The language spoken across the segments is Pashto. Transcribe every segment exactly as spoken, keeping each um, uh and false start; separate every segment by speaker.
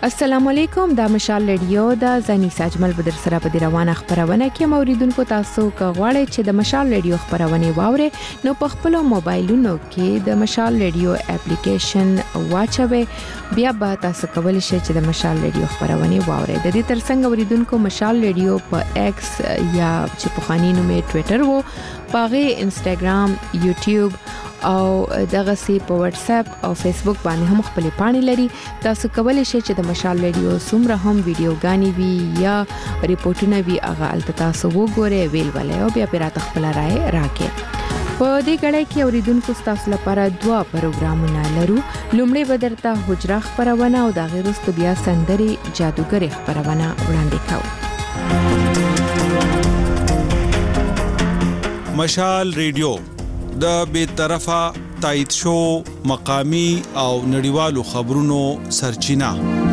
Speaker 1: السلام علیکم، دا مشال رادیو دا زنیس اجمل بدر سره په روانه خبرونه کې موریدونکو تاسو کغواړئ چې د مشال رادیو خبرونه واوري نو په خپل موبایلونو کې د مشال رادیو اپلیکیشن واچوي، بیا به تاسو کولی شئ چې د مشال رادیو خبرونه واوري. د دې ترڅنګ موریدونکو مشال رادیو په ایکس یا چې په خاني نومې ټوئیټر وو، پاغه انستګرام، یوټیوب او دغه سی په واتس اپ او فیسبوک باندې هم خپل پاڼې لري. تاسو کولی شئ چې د مشال رادیو څومره هم ویډیوګانی وي یا ریپورتونه وي هغه الته تاسو وګورئ، ویل ولې او بیا پیرات خپل رائے راکې. په دې غړې کې اوریدونکو تاسو لپاره دوا پروګرامونه لرو. لومړی بدرته حجره خبرونه او د غیرست بیا سندري جادوګر خبرونه وړاندې کوو.
Speaker 2: مشال رادیو د بے طرفه تایید شو مقامی او نړیوالو خبرونو سرچینه.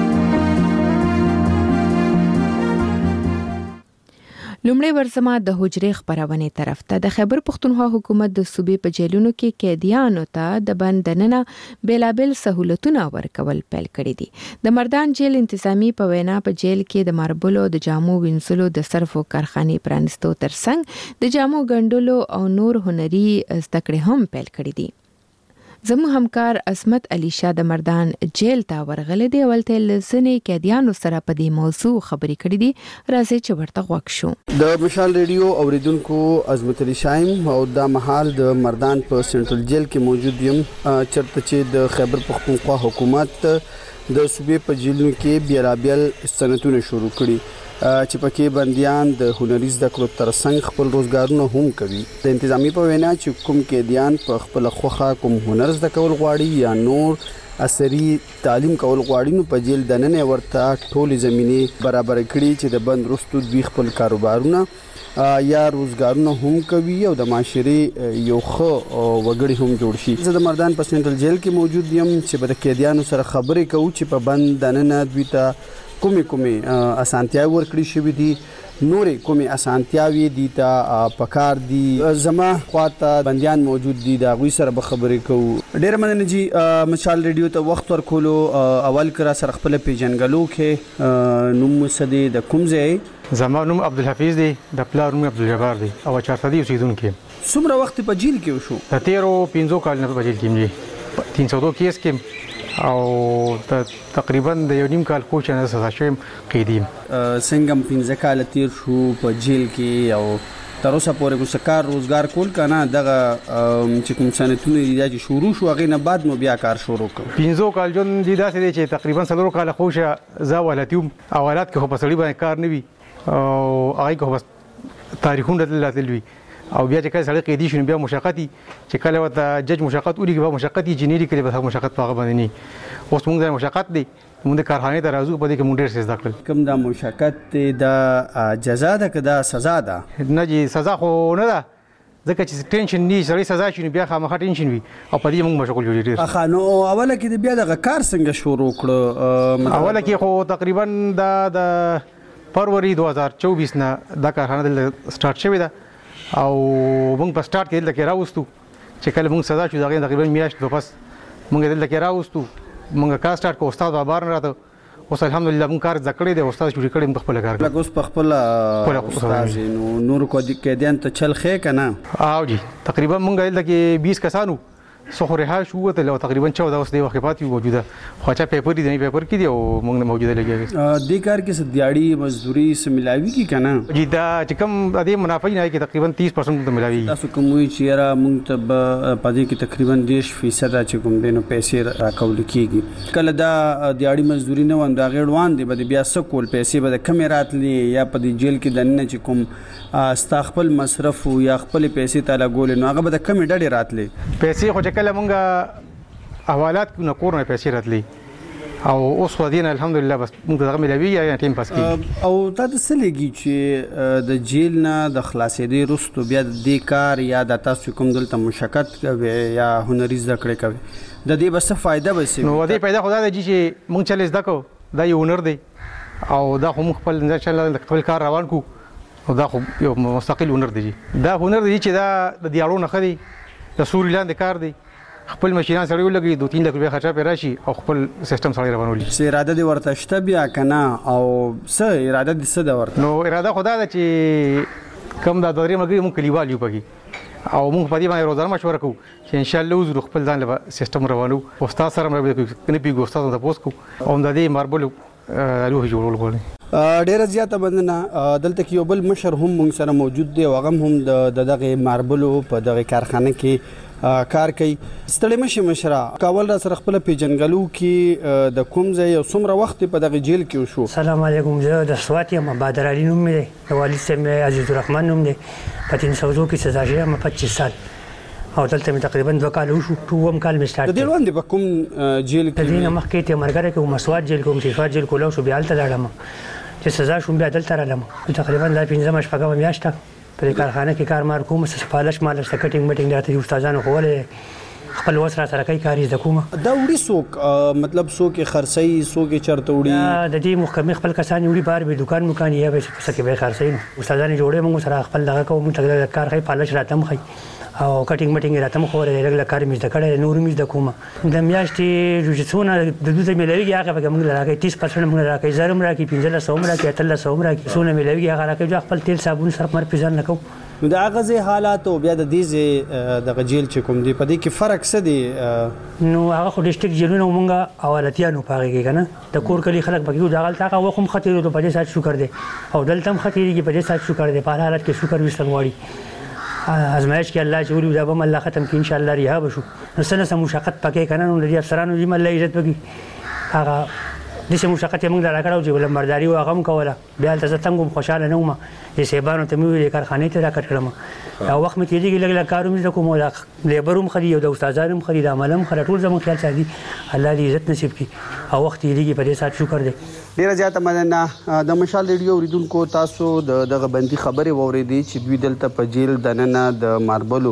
Speaker 1: لومړی ورسمه د حجره خبرونه طرف ته. د خیبر پختونخوا حکومت د صوبې په جیلونو کې قیدیانو ته د بندننه بیلابل سہولتونه ورکول پیل کړي دي. د مردان جیل انتظامی په وینا په جیل کې د ماربلو د جامو وینځلو د صرفو کارخانه پرانستو ترڅنګ د جامو ګندلو او نور هنري زده کړې هم پیل کړي دي. زمو همکار اسمت علي شاه د مردان جیل ته ورغله دی، ولته لسنې قیدیانو سره په دې موضوع خبرې کړې دي. راځي چې ورته غوښ شو.
Speaker 3: د مشال رادیو اوریدونکو عظمت علي شایم او د محل د مردان په سنټرل جیل کې موجود یم، چرته چې د خیبر پختونخوا حکومت د صوبې په جیلونو کې بیلابل سنتونه شروع کړي چې پکې بنديان د هنري زده کړو ترڅنګ خپل روزګارونه هم کوي. د انتظامی په وینا چې کوم قیدیان په خپل خوخه کوم هنر زده کول غواړي یا نور عصري تعلیم کول غواړي نو په جیل دننه ورته ټولې زمينې برابر کړي چې د بند رستو دوی خپل کاروبارونه یا روزګارونه هم کوي او د معاشري یو خو وګړي هم جوړ شي. زه د مردان په سنټرل جیل کې موجود یم چې په قیدیانو سره خبرې کوو چې په بند دننه دوی ته کومې کومې اسانتیاوې ورکړې شوې دي، نورې کومې اسانتیاوې دي ته پکار دي. زما خواته بنديان موجود دي، دا غوي سره به خبرې کوو. ډېر مننه جی مشال رادیو ته وخت ورکولو. اول کرا سره خپل پیژنګلو کې نوم سدي د کوم ځای؟
Speaker 4: زما نوم عبدالحفیظ دی، د پلار نوم عبدالجبار دی او چارسدي اوسیدونکو.
Speaker 3: څومره وخت په جیل کې وشو؟
Speaker 4: د تیرو پنځو کالونو په جیل کې مې تین سو دو کیس کې او تقریبا د یو نیم کال کوچ نه سزا شوم قیدیم.
Speaker 3: څنګه پنځه کال تیر شو په جیل کې او تر اوسه پورې مسکار روزګار کول کنه دغه چې کوم سنتونه دي چې شروع شو هغه نه بعد مو بیا کار شروع کړ.
Speaker 4: پنځو کال جون دي داسې دي چې تقریبا څلور کال خوشه زاولتیوم اولات کې خو په سړی باندې کار نه وي او هغه کو بس تاریخونه دلته او بیا چې کله سړی قیدی شون بیا مشقتي چې کله وته جج مشقت اوري کې به مشقتي جنيري کې به مشقت پاغه باندې نه اوس موږ د مشقت دی موږ د کارخانه ته راځو په دې کې موږ ډېر څه زده کړل.
Speaker 3: کوم دا مشقت د جزا ده که دا سزا ده؟
Speaker 4: نه جی سزا خو نه ده، ځکه چې ټینشن نه سړی سزا شي بیا خامخا ټینشن وي او په دې موږ مشغول یو ډېر.
Speaker 3: اخا نو اوله کې بیا د کار څنګه شروع کړو؟
Speaker 4: اوله کې خو تقریبا دا د فروری دو هزار چوبیس نه دا کارخانه د سٹارټ شوې ده او موږ په سٹارټ کې دلته راوستو چې کله موږ سزا شو دا تقریبا میاشت په پس موږ دلته راوستو موږ کار سٹارټ کو استاد بابار نه راته اوس الحمدلله موږ کار ذکرې دی استاد شروع کړم خپل کار
Speaker 3: لکه اوس په خپل استاد نو نور کو د کېدان ته چل خې کنه
Speaker 4: او جی تقریبا موږ دلته کې بیس کسانو سو رها شو ته لو تقریبا چودہ اوس دی وخت پاتې موجوده خواچا پیپر دی نه پیپر کې دی او موږ موجوده لګي
Speaker 3: د کار کې دیاړي مزدوري سم ملاوي کی کنه
Speaker 4: جی دا چې کوم د منافع نه کې تقریبا تیس پرسنټ ته ملاوي.
Speaker 3: تاسو کوم وی چې را موږ ته پدې کې تقریبا دېرش فیصد چې کوم دینو پیسې راکول کیږي. کله دا دیاړي مزدوري نه وند غیړوان دی بده بیا سکول پیسې بده کم راتلی یا په دې جیل کې دنه چې کوم استخپل مصرف یا خپل پیسې تعالی ګول نو هغه بده کم ډډه راتلی
Speaker 4: پیسې خو کله مونږه حوالات کو نه کورونه پیسې راتلی او اوس ودین الحمدلله بس موږ دغه ملوي یا ټیم پاس کی
Speaker 3: او تاسو لګی چې د جیل نه د خلاصېدې وروسته بیا د کار یا د تاسو کوم دلته مشقت کوي یا هنري زده کړې کوي د دې بس فائدہ به سي
Speaker 4: نو دې پیدا خدای دی چې موږ چل زده کو دا یو هنر دی او دا خو خپل ان شاء الله خپل کار روان کو او دا خو یو مستقل هنر دی. دا هنر دی چې دا د دیارو نه خدي د سوري لاندې کار دی خپل ماشینان سړی ولګي دوه تین لک روپیا خرچه پې راشي او خپل سیستم سړی روانولي.
Speaker 3: څه اراده دې ورته شته بیا که نه او څه اراده دې څه ده ورته؟
Speaker 4: نو اراده خو دا ده چې کوم دا درې ملګري مونږ کلیوال یو پکې او مونږ په دې باندې روزانه مشوره کوو چې انشاءالله وزرو خپل ځان له سیستم روانو. استاد سره هم نه پیږو، استاد ته تپوس کوو او همدا دې ماربلو لوښي جوړول غواړي.
Speaker 3: ډیره زیاته مننه. دلته کې یو بل مشر هم موږ سره موجود دی او هغه هم د دغه ماربلو په دغه کارخانه کې کار کوي. ستړي مشه مشره کاول را سره خپل پیجنګلو کې د کوم ځای او څومره وخت په دغه جیل کې وشو؟
Speaker 5: السلام علیکم. زه د سوات یم، بادر علي نوم مې دی، د والد صاحب مې عزیز الرحمن نوم دی. په تین سوزو کې سزا شوی یم پچیس سال او دلته مې تقریبا دوه کال وشو. اووم کال مې سټارټ کړ. د دې وړاندې په کوم جیل کې؟ د دې نه مخکې تیمرګره کې مسوات جیل کوم صفات جیل کولو شو، بیا هلته لاړم چې سزا شوم، بیا دلته رالم. تقریبا دا پنځمه شپږمه میاشته په کارخانه کې کار مار کوم، سپالش مالش د کټینګ میټینګ راته استادانو ښوولی، خپل وس را سره کوي، کار یې زده کوم. دا وړي څوک مطلب څوک یې خرڅوي، څوک یې چېرته وړي؟ د دې محکمې خپل کسان یې وړي، بهر به دوکان موکان یا به څه کې به یې خرڅوي. نو استادان یې جوړوي، موږ سره خپل دغه کوو، موږ ته کار ښایي، پالش راته هم ښایي او کټینګ میټینګ یې راته هم ښوولی، لږ لږ کار مې زده کړی، نور مې زده کوم. د میاشتې چې څونه د دوی ته میلاویږي هغه پکې موږ له راکوي، تیس پرسنټ موږ له راکوي، زر هم راکوي، پنځلس سوه هم راکوي، اتلس سوه هم راکوي، څونه میلاویږي هغه راکوي. بیا خپل تیل صابون صرف مر پې ځان نه کوو. نو د هغه ځای حالات او بیا د دې ځای دغه جیل چې کوم دی په دې کې فرق څه دی؟ نو هغه خو ډسټرکټ جیلونه مونږه اولتیانو په هغې کې که نه د کور کلي خلک پکې وو، دغلته هغه وخت هم ښه تېرېدو، په دې ساعت شکر دی، او دلته هم ښه تېرېږي، په دې ساعت شکر دی. په هر حالت کې شکر ویستل غواړي. ازمایش کې الله چې ولي دا به هم الله ختم کړي، انشاءالله رها به شو. نو څه نه څه مشقت پکې که نه، نو د دې افسرانو دې هم الله عزت وکړي. هغه داسې مشقت یې موږ له راکړی و چې لمبرداري و هغه هم کوله. بیا هلته زه تنګ وم، خوشحاله نه وم. دې صاحبانو ته مې وویل کارخانې ته راکټ کړم، او وخت مې تېرېږي، لږ لږ کار هم زده کوم، او د لیبر هم ښه دي او د استادان هم ښه دي، د عمل هم ښه ده، ټول زموږ خیال ساتي. الله دې عزت نصیب کړي او وخت تېرېږي، په دې ساعت شکر دی.
Speaker 3: ډیره زیاته مننه. د مشال ریډیو اوریدونکو تاسو د دغه بندي خبرې واورېدې چې دوی دلته په جیل دننه د ماربلو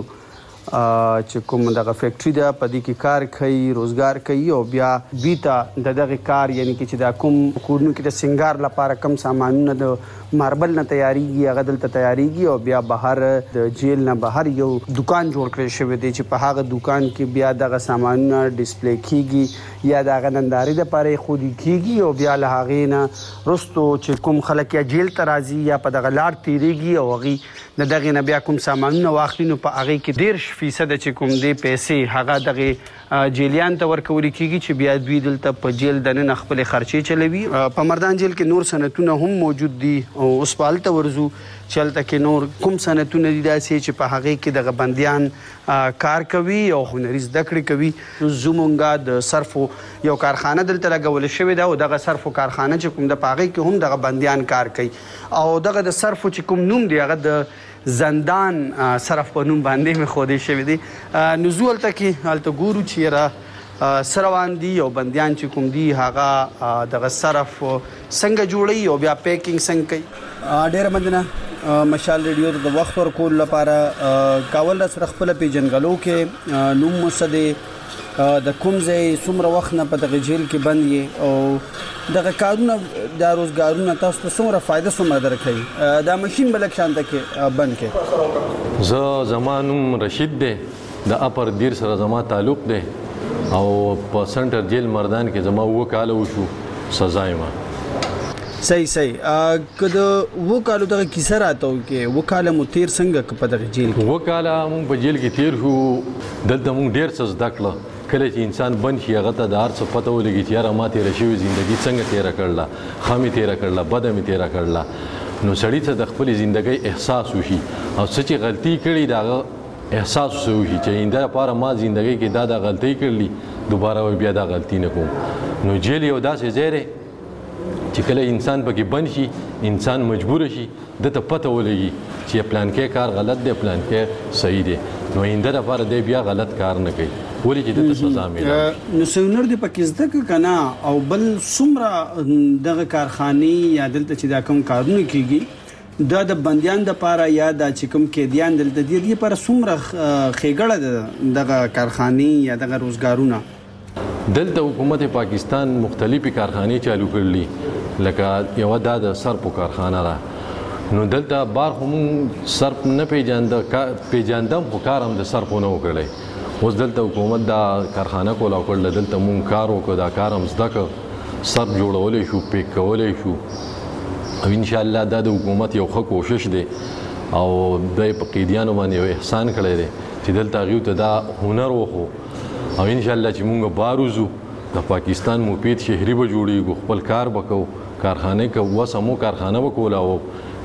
Speaker 3: چې کوم دغه فیکټری ده په دې کې کار کوي، روزګار کوي او بیا دوی ته د دغه کار یعنی چې د کوم کورونو کې د سنگار لپاره کم سامانونه د ماربل نه تیاریږي هغه دلته تیاریږي او بیا بهر د جیل نه بهر یو دکان جوړ کړی شوی دی چې په هغه دکان کې بیا دغه سامانونه ډسپلی کیږي یا دغه ننداري لپاره خودي کیږي او بیا له هغې نه وروستو چې کوم خلک یا جیل ته راځي یا په دغه لار تیریږي او هغې د دغې نه بیا کوم سامانونه واخلي، نو په هغې کې دېرش فیصد چې کوم دی پیسې هغه دغې جیلیان ته ورکول کیږي چې بیا دوی دلته په جیل دننه خپلې خرچې چلوي. په مردان جیل کې نور صنعتونه هم موجود دي او اوس په هلته ورځو چې هلته کې نور کوم صنعتونه دي داسې چې په هغې کې دغه بندیان کار کوي او هنري زده کړې کوي. زمونږ د صرفو یو کارخانه دلته لګول شوې ده او دغه صرفو کارخانه چې کوم ده په هغې کې هم دغه بندیان کار کوي او دغه د صرفو چې کوم نوم دی هغه د زندان صرف په نوم باندې مې ښودی شوی دی. نو زو هلته کې هلته ګورو چې یاره څه روان دي او بندیان چې کوم دي هغه دغه صرف څنګه جوړوي او بیا پیکینګ څنګه کوي. ډېره مننه مشال ریډیو ته د وخت ورکولو لپاره. کاول را سره خپله پیژنګلو کې نوم مو څه دی، د کوم ځای څومره وخت نه په دغه جیل کې بند یې او دغه کارونه دا روزګارونه تاسو ته څومره فایده څومره درکوي؟ دا ماشین به لږ شانته کې بند کې.
Speaker 6: زه زما نوم رشید دی، د اپر دیر سره زما تعلق دی او په سنټر جیل مردان کې زما اووه کاله وشو سزا یې ما.
Speaker 3: صحیح صحیح. که د اووه کالو دغه کیسه راته وکړې، اووه کاله مو تېر څنګه په دغه جیل کې؟
Speaker 6: اووه کاله مونږ په جیل کې تېر شو، دلته مونږ ډېر څه زده کړه. کله چې انسان بند شي هغه ته د هر څه پته ولګي چې یاره ما تېره شوې زندګي څنګه تېره کړله، ښه مې تېره کړله، بده مې تېره کړله. نو سړي ته د خپلې زندګۍ احساس وشي او څه چې غلطي کړي د هغه احساس ورسره وشي چې آینده لپاره ما زندګۍ کې دا دا غلطۍ کړلي، دوباره به بیا دا غلطي نه کوم. نو جیل یو داسې ځای دی چې کله انسان پکې بند شي، انسان مجبور شي دته پته ولګي چې پلانکې کار غلط دی، پلانکې صحیح دی، نو آینده لپاره دی بیا غلط کار نه کوي، ولې چې دته سزا میلاوي.
Speaker 3: نو څه هنر دې پکې زده کړه که نه؟ او بل څومره دغه کارخانې یا دلته چې دا کوم کارونه کېږي دا د بندیان دپاره یا دا چې کوم قیدیان دلته دي دې لپاره څومره ښېګړه ده دغه کارخانې یا دغه روزګارونه؟
Speaker 6: دلته حکومت پاکستان مختلفې کارخانې چالو کړلي، لکه یوه دا د سرپو کارخانه ده. نو دلته بار خو مونږ سرپ نه پیژانده، پیژاندم خو کار هم د سرپو نه و کړی، اوس دلته حکومت دا کارخانه کولا کړل دلته مونږ کار وکړو دا کار هم زده کړ سر جوړولی شو پیک کولی شو او انشاءالله دا د حکومت یو ښه کوشش دی او دوی په قیدیانو باندې یو احسان کړی دی چې دلته هغوی ته دا هنر وښو او انشاءالله چې مونږ بار وځو د پاکستان مفید شهري به جوړېږو خپل کار به کوو کارخانې که وس همو کارخانه به کوله او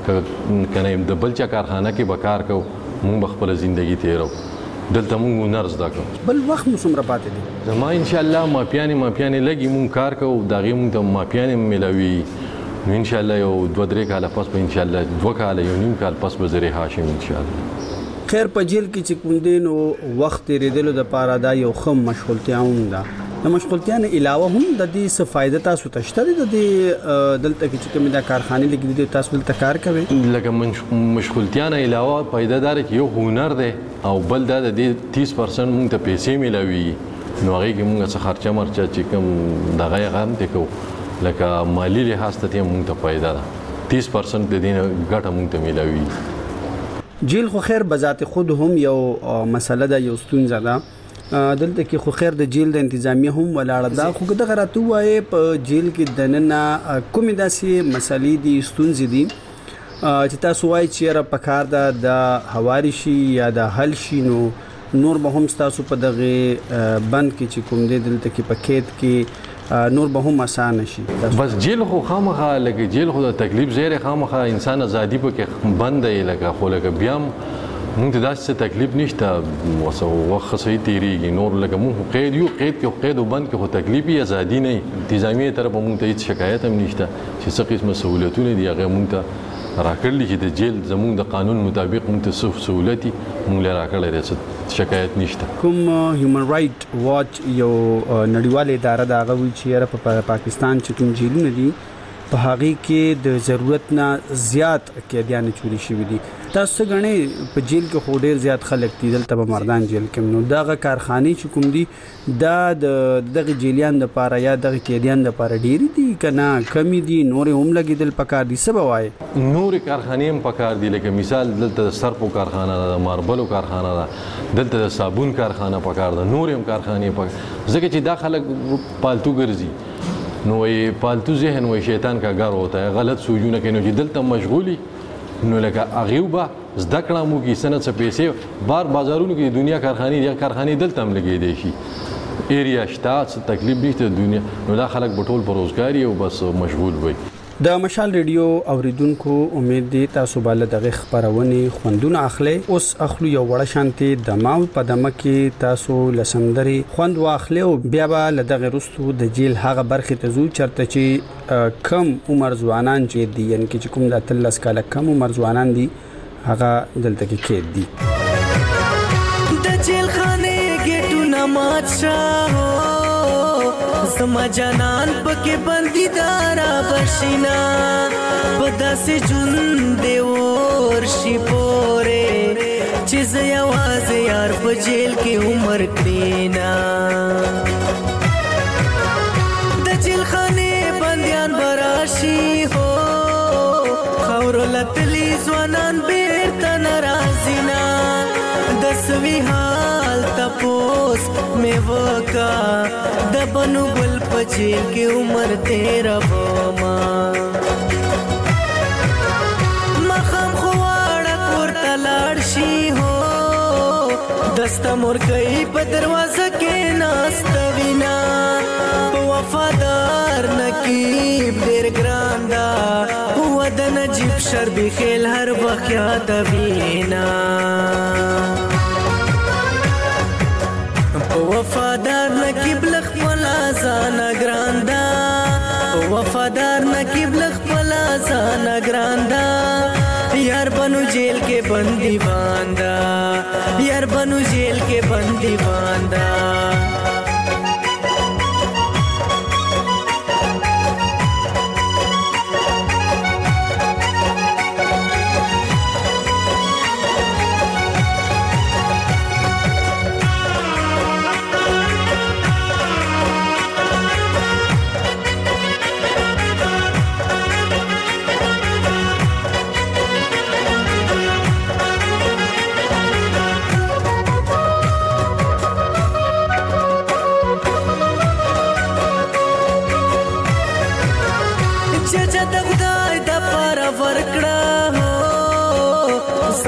Speaker 6: که نه د بل چا کارخانه کې به کار کوو مونږ به خپله زندګي تېرو دلته مونږ هنر زده کوو
Speaker 3: بل وخت مو څومره پاتې دی
Speaker 6: زما انشاءالله ماپیانې ماپیانې لګي مونږ کار کوو د هغې مونږ ته ماپیانې میلاوي نو انشاءالله یو دوه درې کاله پس به انشاءالله دوه کاله یو نیم کال پس به زه رها شم انشاءالله
Speaker 3: خیر په جیل کې چې کوم دی نو وخت تېرېدلو دپاره دا یو ښه مشغولتیا هم ده د مشغولتیا نه علاوه هم د دې څه فایده تاسو ته شته دی د دې دلته کې چې کومې دا کارخانې لګېدلې دي تاسو دلته کار کوئ
Speaker 6: لکه مشغولتیا نه علاوه فایده دا ده چې یو هنر دی او بل دا د دې تیس پرسنټ مونږ ته پیسې میلاویږي نو هغې کې مونږ څه خرچه مرچه چې کوم دغه یې هغه هم ترې کوو لکه مالي لحاظ ته یې مونږ ته فایده ده تیس پرسنټ د دې نه ګټه مونږ ته میلاویږي
Speaker 3: جیل خو خیر بذات خود هم یو مسله ده یو ستونزه ده دلته کې خو خیر د جیل د انتظامیه هم ولاړه ده خو دغه راته ووایې په جیل کې دننه کومې داسې مسلې دي ستونزې دي چې تاسو وایي چې یاره پکار ده د هواري شي یا د حل شي نو نور به هم ستاسو په دغه بند کې چې کوم دی دلته کې په قید کې نور به هم اسانه شي
Speaker 6: بس جیل خو خامخا لکه جیل خو د تکلیف زیره خامخا انسان ازادي پکې بند دی لکه خو لکه بیا مونږ ته داسې تکلیف نشته وسو وخت صحیح تیریږي نور لکه مونږ قید یو قید کې قید او بند کې خو تکلیف یې ازادي نه انتظامیه طرف مونږ ته هیڅ شکایت هم نشته چې څه قسمه سہولتونه دي هغه مونږ ته راکړلي چې د جیل زمونږ د قانون مطابق مونږ ته څه سہولت مونږ له راکړلی دی شکایت نشته
Speaker 3: کوم هیومن رائټ واچ یو نړیواله اداره دا غوي چې په پاکستان چې کوم جیلونه دي په هغې کې د ضرورت نه زیات قیدیان چوری شوي دي تاسو غني په جیل کې خو ډیر زیات خلک دي دلته په مردان جیل کې نو دغه کارخانه چې کوم دي دا د دغه جیلیان د پاره یا دغه قیدیان د پاره ډیر دي کنه کمی دي نور هم لګیدل پکار دي سبا وای
Speaker 6: نور کارخانه هم پکار دي لکه مثال دلته سرپو کارخانه ده ماربلو کارخانه ده دلته صابون کارخانه پکار ده نور هم کارخانه پکار ځکه چې دا خلک پالتو ګرځي نو یې پالتو ذهن وای شیطان کا ګر ہوتا ہے غلط سوچونه کوي نو چې دلته مشغولي نو لکه اغیوبه زده کړه مو کې سنت څه پیسې بار بازارونو کې دنیا کارخانه دي کارخانه دلته هم لګي دي شي ایریا شتا څه تکلیف نشته دنیا نو دا خلک بټول پر روزګاری او بس مشغول وي
Speaker 3: د مشال ریډیو اوریدونکو امید دي تاسو بل دغه خبرونه خوندونه اخلي اوس اخلو یو وړه شانتي د ماو په دمه کې تاسو لسمندري خوند واخلي او بیا به دغه رستو د جیل هغه برخه ته زو چرته چې کم عمر ځوانان چې دي یعنی چې کوم د تلس کاله کم عمر ځوانان دي هغه دلته کې کې دي
Speaker 7: د جیل خانه ګټو نماز شاه زما جانان پکې بندي دارا بشینا پدا سي جون دی ور شي پوره چې زه आवाज یار په جیل کې عمر کړینا د جیل خانه بنديان براشي هو خور لتلی ځوانان بیرته ناراضینا د سوي حال تپوس می وکا د بنو گل پچیل کی عمر تیرا بوما مخم خواړه کور تلاړ شي هو دستا مور کوي په دروازه کې ناستوینا وفادار نقیب ډیر ګران دا هو د نجیب شربي خیل هر وخت یاد وینا وفادار نقیب لخ پلا زانا ګراندا وفادار نقیب لخ پلا زانا ګراندا یار بنو جیل کې بندي باندا یار بنو جیل کې بندي باندا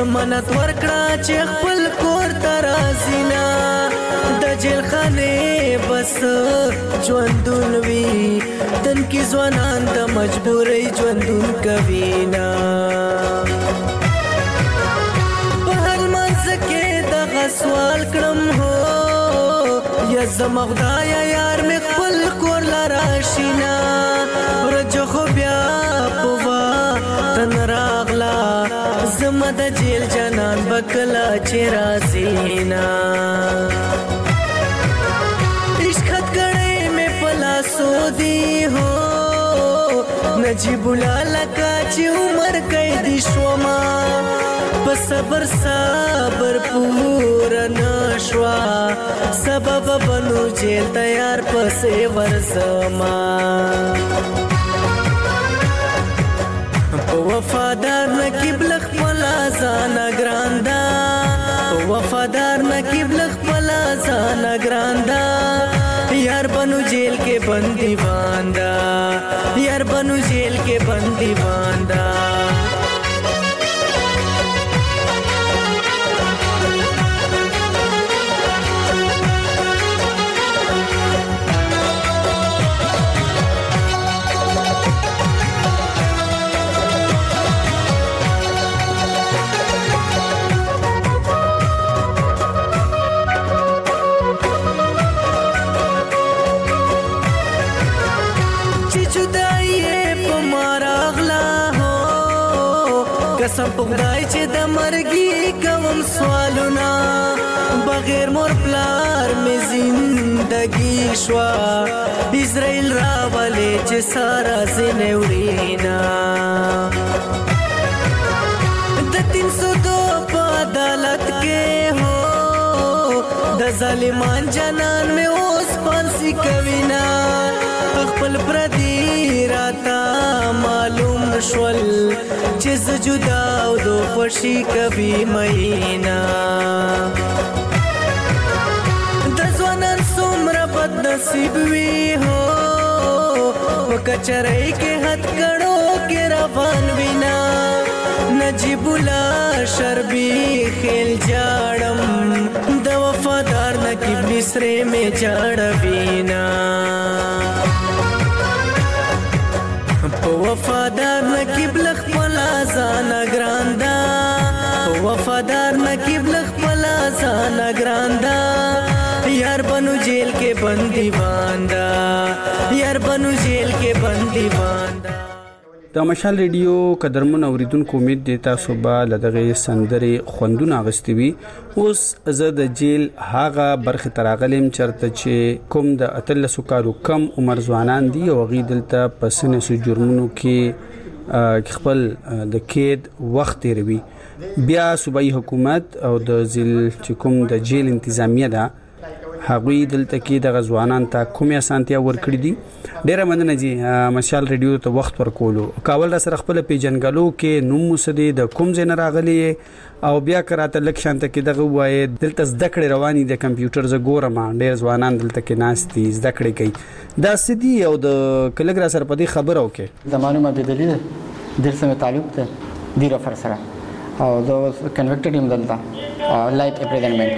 Speaker 7: زمانت ورکړه چې خپل کور ته راځي نه د جیل خانې بس ژوندون وي تن کې ځوانان د مجبورۍ ژوندون کوي نه په هر منځ کې دغه سوال کړم هو یا زما خدایه یار مې خپل کور له راشي نه ورځ خو بیا په وطن راغله زما د جیل جانان به کله چې راځي نه عشق خط کړی مې په لاسو دی هو نجیب الله لکه چې عمر قیدي شومه په صبر صبر پوره نشوه سبب بنو جیل تیار پسې ورځما وفادار نکیب لخپل ځان ګراندا وفادار نکیب لخپل ځان ګراندا یار بنو جیل کې بندي واندا یار بنو جیل کې بندي واندا قسم په خدای چې د مرګي کوم سوالونه بغیر مور پلار مې زندگی شوا اسرائیل راولې چې سارا زنه ورینا د تین سو دو په عدالت کې هو د ظالمان جنان مې اوس پانسی کوینا خپل پردي راتا معلوم شول چې ز جدا او دو خوشي کبي مهینا د ځوانان څومره بد نصیب وي هو وکچرای کې حد کړو کې روان وینا نجیب الله شربي خیل جاړم د وفادار نکیب نسره می جاړ وینا وفادار نکیب لخپل ځان ګراندا وفادار نکیب لخپل ځان ګراندا یار بنو جیل کې بندي واندا یار بنو جیل کې بندي واندا
Speaker 3: د مشال ریډیو قدرمن اوریدونکو امید دی تاسو به لدغه سندري خوندونه غستې وي اوس زه د جیل هاغه برخه تراغلم چرته چې کوم د اتلسو کالو کم عمر ځوانان دي او غي دلته پسنه سو جرمونو کې خپل د کېد وخت تیروي بیا صوبایي حکومت او د ځل چې کوم د جیل انتظامیه ده هغوی دلته کې د غزوانان ته کومه اسانتیا ورکړي دي ډیره مننه جی مشال ریډیو ته وخت ورکولو کاول را سره خپل پیجنګلو کې نوم مسدي د کوم ځای نه راغلي او بیا کراته لک شانته کې دغه وای دلته زده کړې رواني د کمپیوټر ز ګورم ډیر ځوانان دلته کې ناشتي زده کړې کوي دا سدي او د کلګرا سره په دې خبرو کې
Speaker 8: زمانو ما بدلی دل سره تعلق ته دی رفر سره او دا کنویکټډ یم دلته لایف امپریزنمنٹ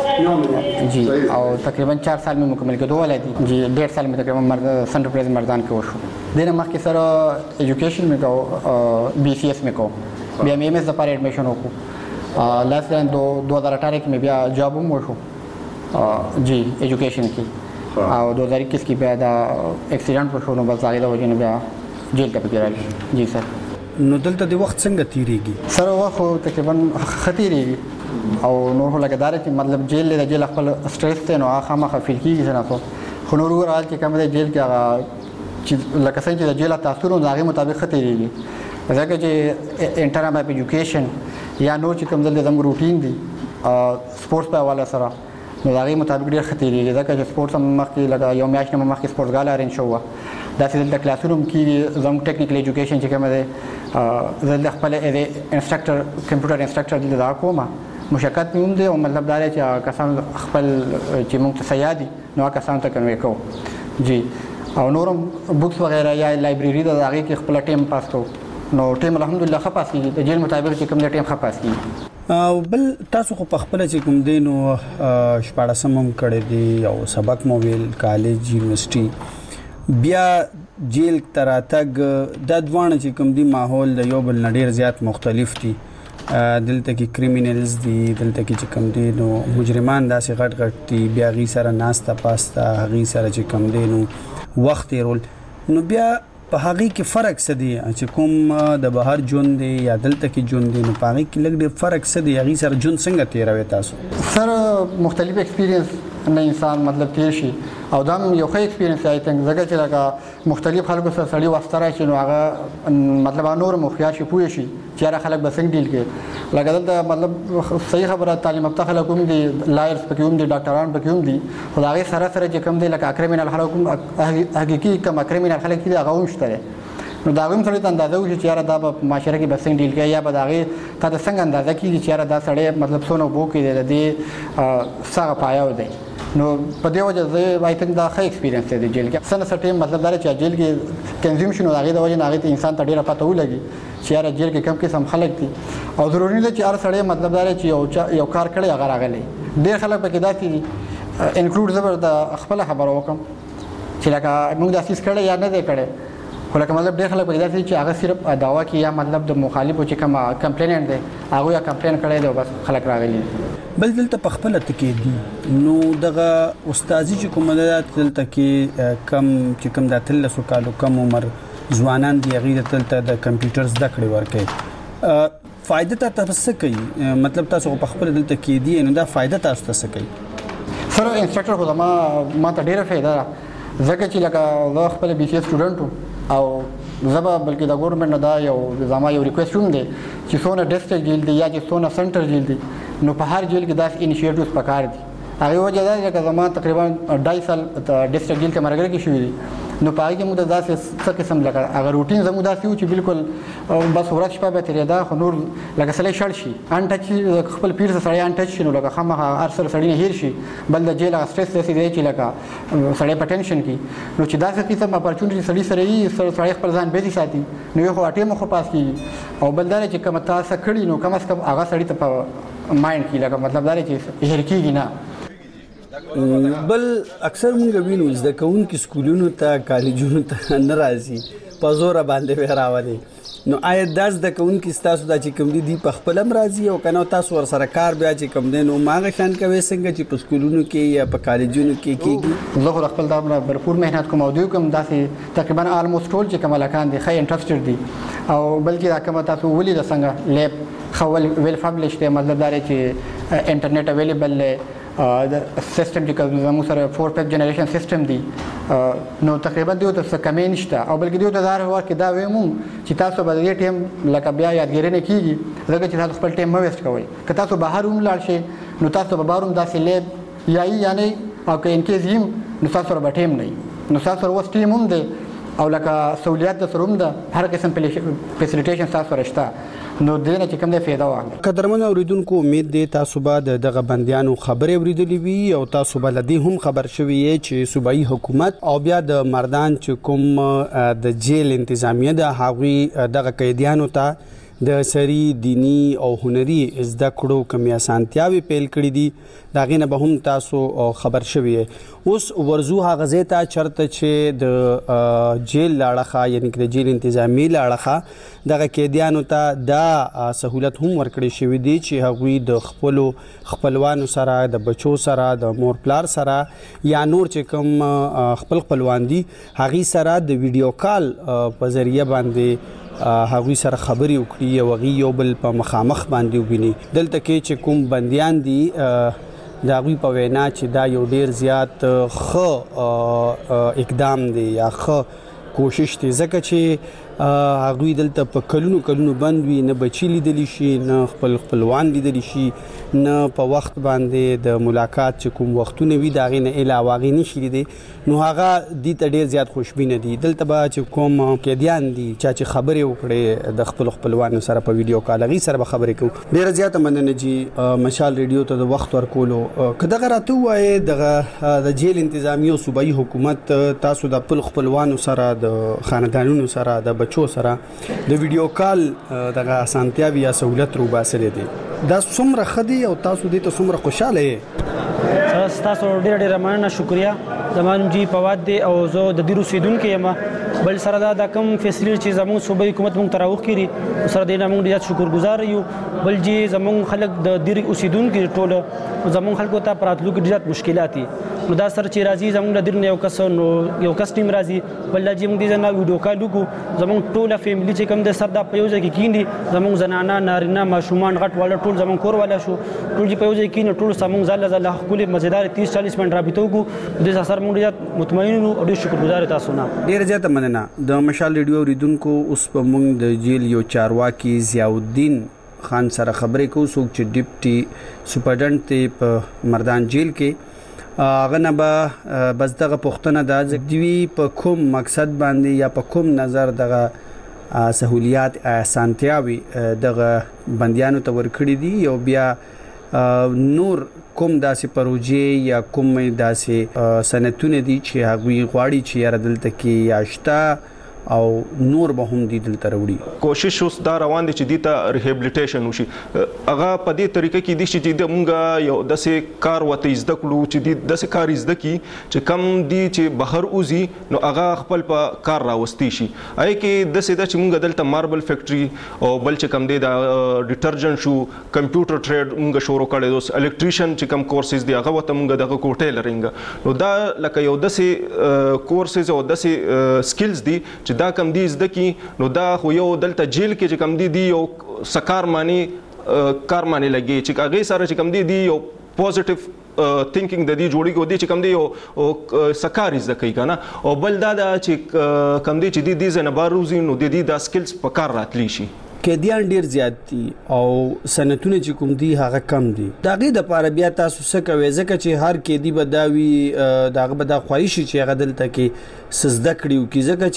Speaker 8: जी और तकरीबन चार साल में मुकम्मल के दो वाले थी जी डेढ़ साल में तकरीबन मर्द सेंट्रल प्रेस मर्दान के वशु देना माँ के सर एजुकेशन में कहो बी सी एस में कहो बी एम एम एस दफार एडमिशन हो लास्ट दो दो हज़ार अठारह की में भी जॉब हूँ वशु जी एजुकेशन की और दो हज़ार इक्कीस की भी एक्सीडेंट वशु बस जाहिदा वजह ने भी जेल का गिरा जी सर
Speaker 3: نو دلته د وخت څنګه تیریږي
Speaker 8: سر وخت تقریبا خطیریږي او نو هله کدار چې مطلب جیل له جیل خپل سټریس ته نو هغه مخه فیل کیږي نه خو خو نور ورال کې کوم د جیل کې هغه چې لکه څنګه چې جیل تاثیر نو هغه مطابق خطیریږي ځکه چې انټرنل اپ ایجوکیشن یا نو چې کوم د زموږ روټین دی سپورتس په حواله سره نو هغه مطابق ډیر خطیریږي ځکه چې سپورتس مخکې لکه یو میاش نه مخکې سپورت ګال ارین شو دا چې د کلاسروم کې زموږ ټیکنیکل ایجوکیشن چې کوم دی زه د خپل انسټرکټر کمپیوټر انسټرکټر د دا کومه مشکل مې دی او مطلب دا چې کسان خپل چې موږ ته سیادي نو کسان ته کنوي کو جی او نورم بوکس وغیرہ یا لایبرری د هغه کې خپل ټیم پاس کو نو ټیم الحمدلله خپاس کیږي د جیل مطابق چې کوم ټیم خپاس کیږي
Speaker 3: بل تاسو خو په خپل چې کوم دینو شپاړسم هم کړی دی او سبق مو ویل کالج یونیورسيټي بیا جیل تراتګ د دوانه چې کوم دی ماحول د یو بل نډیر زیات مختلف دي دلته کې کریمینلز دي دلته کې چې کوم دي نو مجرمان داسې غټ غټ دي بیا غي سره ناستا پاستا غي سره چې کوم دي نو وخت رول نو بیا په هغه کې فرق څه دی چې کوم د بهر ژوند دی یا دلته کې ژوند دی نو په هغه کې لږ ډېر فرق څه دی هغه سره ژوند څنګه تیروي تاسو
Speaker 8: سره مختلف ایکسپیرینس نه انسان مطلب تیر شي او دا یو ښه ایکسپیرینس آی تھنک زګه چې لکه مختلف خلکو سره سړی وستره شي نو هغه مطلب نور مخیا شي پوه شي چې هغه خلک به څنګه ډیل کوي لکه دلته مطلب صحیح خبره تعلیم یافته خلک هم دي لایرز پکې هم دي ډاکټران پکې هم دي خو هغه سره سره چې کوم دي لکه کریمینل خلک هم حقيقي کوم کریمینل خلک دي هغه هم شته نو دا هم سړی ته اندازه وشي چې یاره دا په معاشره کې به څنګه ډیل کوي یا به د هغې تا ته څنګه اندازه کېږي چې یاره دا سړی مطلب څونه اوبو کې دی د دې څه پایاو دی نو په دې وجه زه وايي ته دا ښه ایکسپیرینس دی د جیل کې څنګه څه ټیم مطلب دا چې جیل کې کنزیوم شنو هغه د وجه نه هغه ته انسان ته ډیره پته ولګي چې یاره جیل کې کم قسم خلک دي او ضروري نه چې هر سړی مطلب دا چې یو یو کار کړی هغه راغلی ډېر خلک پکې داسې دي انکلوډ زبر د خپل خبره وکم چې لکه موږ داسې کړی یا نه دی کړی خو لکه مطلب ډېر خلک پکې داسې چې هغه صرف دعوا کوي یا مطلب د مخالفو چې کوم کمپلیننټ دی هغه یا کمپلین کړی دی بس خلک راغلي
Speaker 3: بل دلته په خپل تکې دي نو دغه استادي چې کوم دلته کې کم چې کوم د تلسو کالو کم عمر ځوانان دی غیر دلته د کمپیوټر زده کړې ورکې فائدہ ته تاسو کوي مطلب تاسو په خپل دلته کې دي نو دا فائدہ تاسو ته کوي
Speaker 8: سره انسټرکټر خو ما ما ته ډیره فائدہ زکه چې لکه زه خپل بي سي سټوډنټ او زبا بلکې د ګورنمنت نه دا یو زما یو ریکوست هم دی چې څونه ډیسټرکټ جیل دی یا چې څونه سنټر جیل دی نو په هر جیل کې داسې انیشیټیوز پکار دي هغه وجه دا چې زما تقریبا ډای سال ډیسټرکټ جیل کې مرګ کې شوې دي نو پای کې موږ داسې څه قسم لکه هغه روټین زموږ داسې و چې بالکل بس ورځ شپه به تیرېدا خو نور لکه سړی شړ شي ان ټچ خپل پیر سره سړی ان ټچ شي نو لکه خامخا هر سره سړی نه هیر شي بل د جیل هغه سټرس داسې دی چې لکه سړی په ټینشن کې نو چې داسې قسم اپرچونټي سړی سره یې سړی خپل ځان بیزي ساتي نو یو خو اټیم خو پاس کېږي او بل دا چې کوم تاسو کړی نو کم از کم هغه سړی ته په مایند کې لکه مطلب دا چې هیر کېږي نه
Speaker 3: بل اکثر موږ وینو زده کوونکي سکولونو ته کالجونو ته نه راځي په زور باندې راوړي نو آیا د زده کوونکي تاسو د چې کوم دي په خپل مرضی او کنه تاسو ور سره کار بیا چې کوم دي نو ماغه شان کوي څنګه چې په سکولونو کې یا په کالجونو کې کېږي
Speaker 8: زه خپل دا برپور مهنت کوم او دوی کوم داسې تقریبا الموست ټول چې کوم لکان دي خې انټرېستډ دي او بلکې دا کوم تاسو ولې د څنګه لیب خول ویل پبلش دی مطلب دا چې انټرنیټ اویلیبل د سیستم چې زموږ سره فور پیک جنریشن سیستم دی نو تقریبا دیو ته څه کمی نشته او بلکې دیو ته دا هر وخت دا ویمو چې تاسو به دې ټیم لکه بیا یادګیري نه کیږي ځکه چې تاسو خپل ټیم مو ویسټ کوئ که تاسو بهر هم لاړ شئ نو تاسو به بهر هم داسې لیب یا یعنی او که انکیز یم نو تاسو سره به ټیم نه نو تاسو سره اوس ټیم هم دی او لکه سہولیات د سره هم ده هر قسم فیسیلیټیشن تاسو سره شته نو دینه چې کوم د فایده واغله
Speaker 3: قدرمن اوریدونکو امید دی تاسو به دغه بندیانو خبرې اوریدلې وي او تاسو به لدی هم خبر شوي چې صوبایي حکومت او بیا د مردان چې کوم د جیل انتظامیه د هغوی دغه قیدیانو ته د سری دینی او هنري زده کړو کوم اسانتیاوي پیل کړې دي دا غینه به هم تاسو خبر شوي اوس ورزو هغه ځای ته چرته چې د جیل لاړخه یعنی د جیل انتظامی لاړخه دغه قیدیانو ته دا سہولت هم ورکړې شوې دي چې هغوی د خپل خپلوانو سره د بچو سره د مور پلار سره یا نور چې کوم خپل خپلوان دي هغوی سره د ویډیو کال په ذریعه باندې هغوی سره خبرې وکړي او هغوی یو بل په مخامخ باندې وویني دلته کې چې کوم بندیان دي د هغوی په وینا چې دا یو ډیر زیات ښه اقدام دی یا ښه کوشش دی ځکه چې هغوی دلته په کلونو کلونو بند وي نه بچي لیدلی شي نه خپل خپلوان لیدلی شي نه په وخت باندې د ملاقات چې کوم وختونه وي د هغې نه علاوه هغې نشي لیدی نو هغه دې ته ډېر زیات خوشبینه دي دلته به چې کوم قیدیان دي چا چې خبرې وکړې د خپلو خپلوانو سره په ویډیو کال هغې سره به خبرې کوو ډېره زیاته مننه جي مشال ریډیو ته د وخت ورکولو که دغه راته ووایې دغه د جیل انتظامیه او صوبایي حکومت تاسو د خپلو خپلوانو سره د خاندانونو سره د بچو سره د ویډیو کال دغه اسانتیاوي یا سہولت رو باسره دي دا څومره خدي او تاسو دې ته څومره خوشاله یې
Speaker 9: تاسو ډېر ډېر مننه شکریا زمانم جی پواد دی او زه د دې روسیدونکو یم بل سره دا د کم فیسیلیټي چې زموږ صوبایي حکومت موږ تراوخ کړي سره د موږ ډېر شکرګزار یو بل جی زموږ خلک د دې اوسیدونکو ټوله زموږ خلکو ته پراتلو کې ډېر مشکلات دي نو دا سره چې راځي زموږ د دې یو کس نو یو کس ټیم راځي بل جی موږ دې نه ویډیو کال وکړو زموږ ټوله فیملی چې کوم د سر د په یو ځای کې کیندي زموږ زنانه نارینه ماشومان غټ والا ټول زموږ کور والا شو ټول جی په یو ځای کې کیندي ټول زموږ زله زله خپل مزیدار تیس چالیس منټ رابطه وکړو د سر موږ ډېر مطمئن او ډېر شکرګزار تاسو نه
Speaker 3: ډېر زیاته مننه د مشال ریډیو ریدونکو اوس په موږ د جیل یو چارواکي ضیاءالدین خان سره خبرې کوو څوک چې ډیپټي سپرډنټ دی په مردان جیل کې هغه نه به بس دغه پوښتنه ده دوی په کوم مقصد باندې یا په کوم نظر دغه سہولیات اسانتیاوي دغه بندیانو ته ورکړي دي او بیا نور کوم داسې پروژې یا کوم داسې سنتونه دي چې هغوی غواړي چې یاره دلته کې یاشته او نور به هم دي دلته راوړي
Speaker 10: کوشش اوس دا روان دي چې دې ته ریهابلیټیشن وشي هغه په دې طریقه کې دي چې د مونږ یو داسې کار وته زده کړو چې د داسې کار زده کی چې کم دي چې بهر اوزي نو هغه خپل په کار راوستي شي آی کې داسې د چې مونږ دلته ماربل فیکټري او بل چې کم دی دا ډیټرجنټ شو کمپیوټر ټریډ مونږ شروع کړی اوس الکتریشن چې کم کورسز دی هغه وته مونږ دغه کوټه لرنګ نو دا لکه یو داسې کورسز او داسې سکلز دي چې دا کم دي زده کی نو دا خو یو دلته جیل کې چې کم دي دی یو سکار معنی کار معنی لګي چې هغه سره چې کم دي دی یو پوزټیو تھینکینګ د دې جوړی کو دي چې کم دی یو سکار زده کوي کنه او بل دا چې کم دي چې دي د زنبار روزي نو د دې د سکلز په کار راتلی شي
Speaker 3: کېدیان ډیر زیات دي او سنتونه چې کوم دي هغه کم دي دا غي د پاره بیا تاسو څه کوي ځکه چې هر کېدی بداوي داغه بدا خواهش چې هغه دلته کې سزده کړیو کی ځکه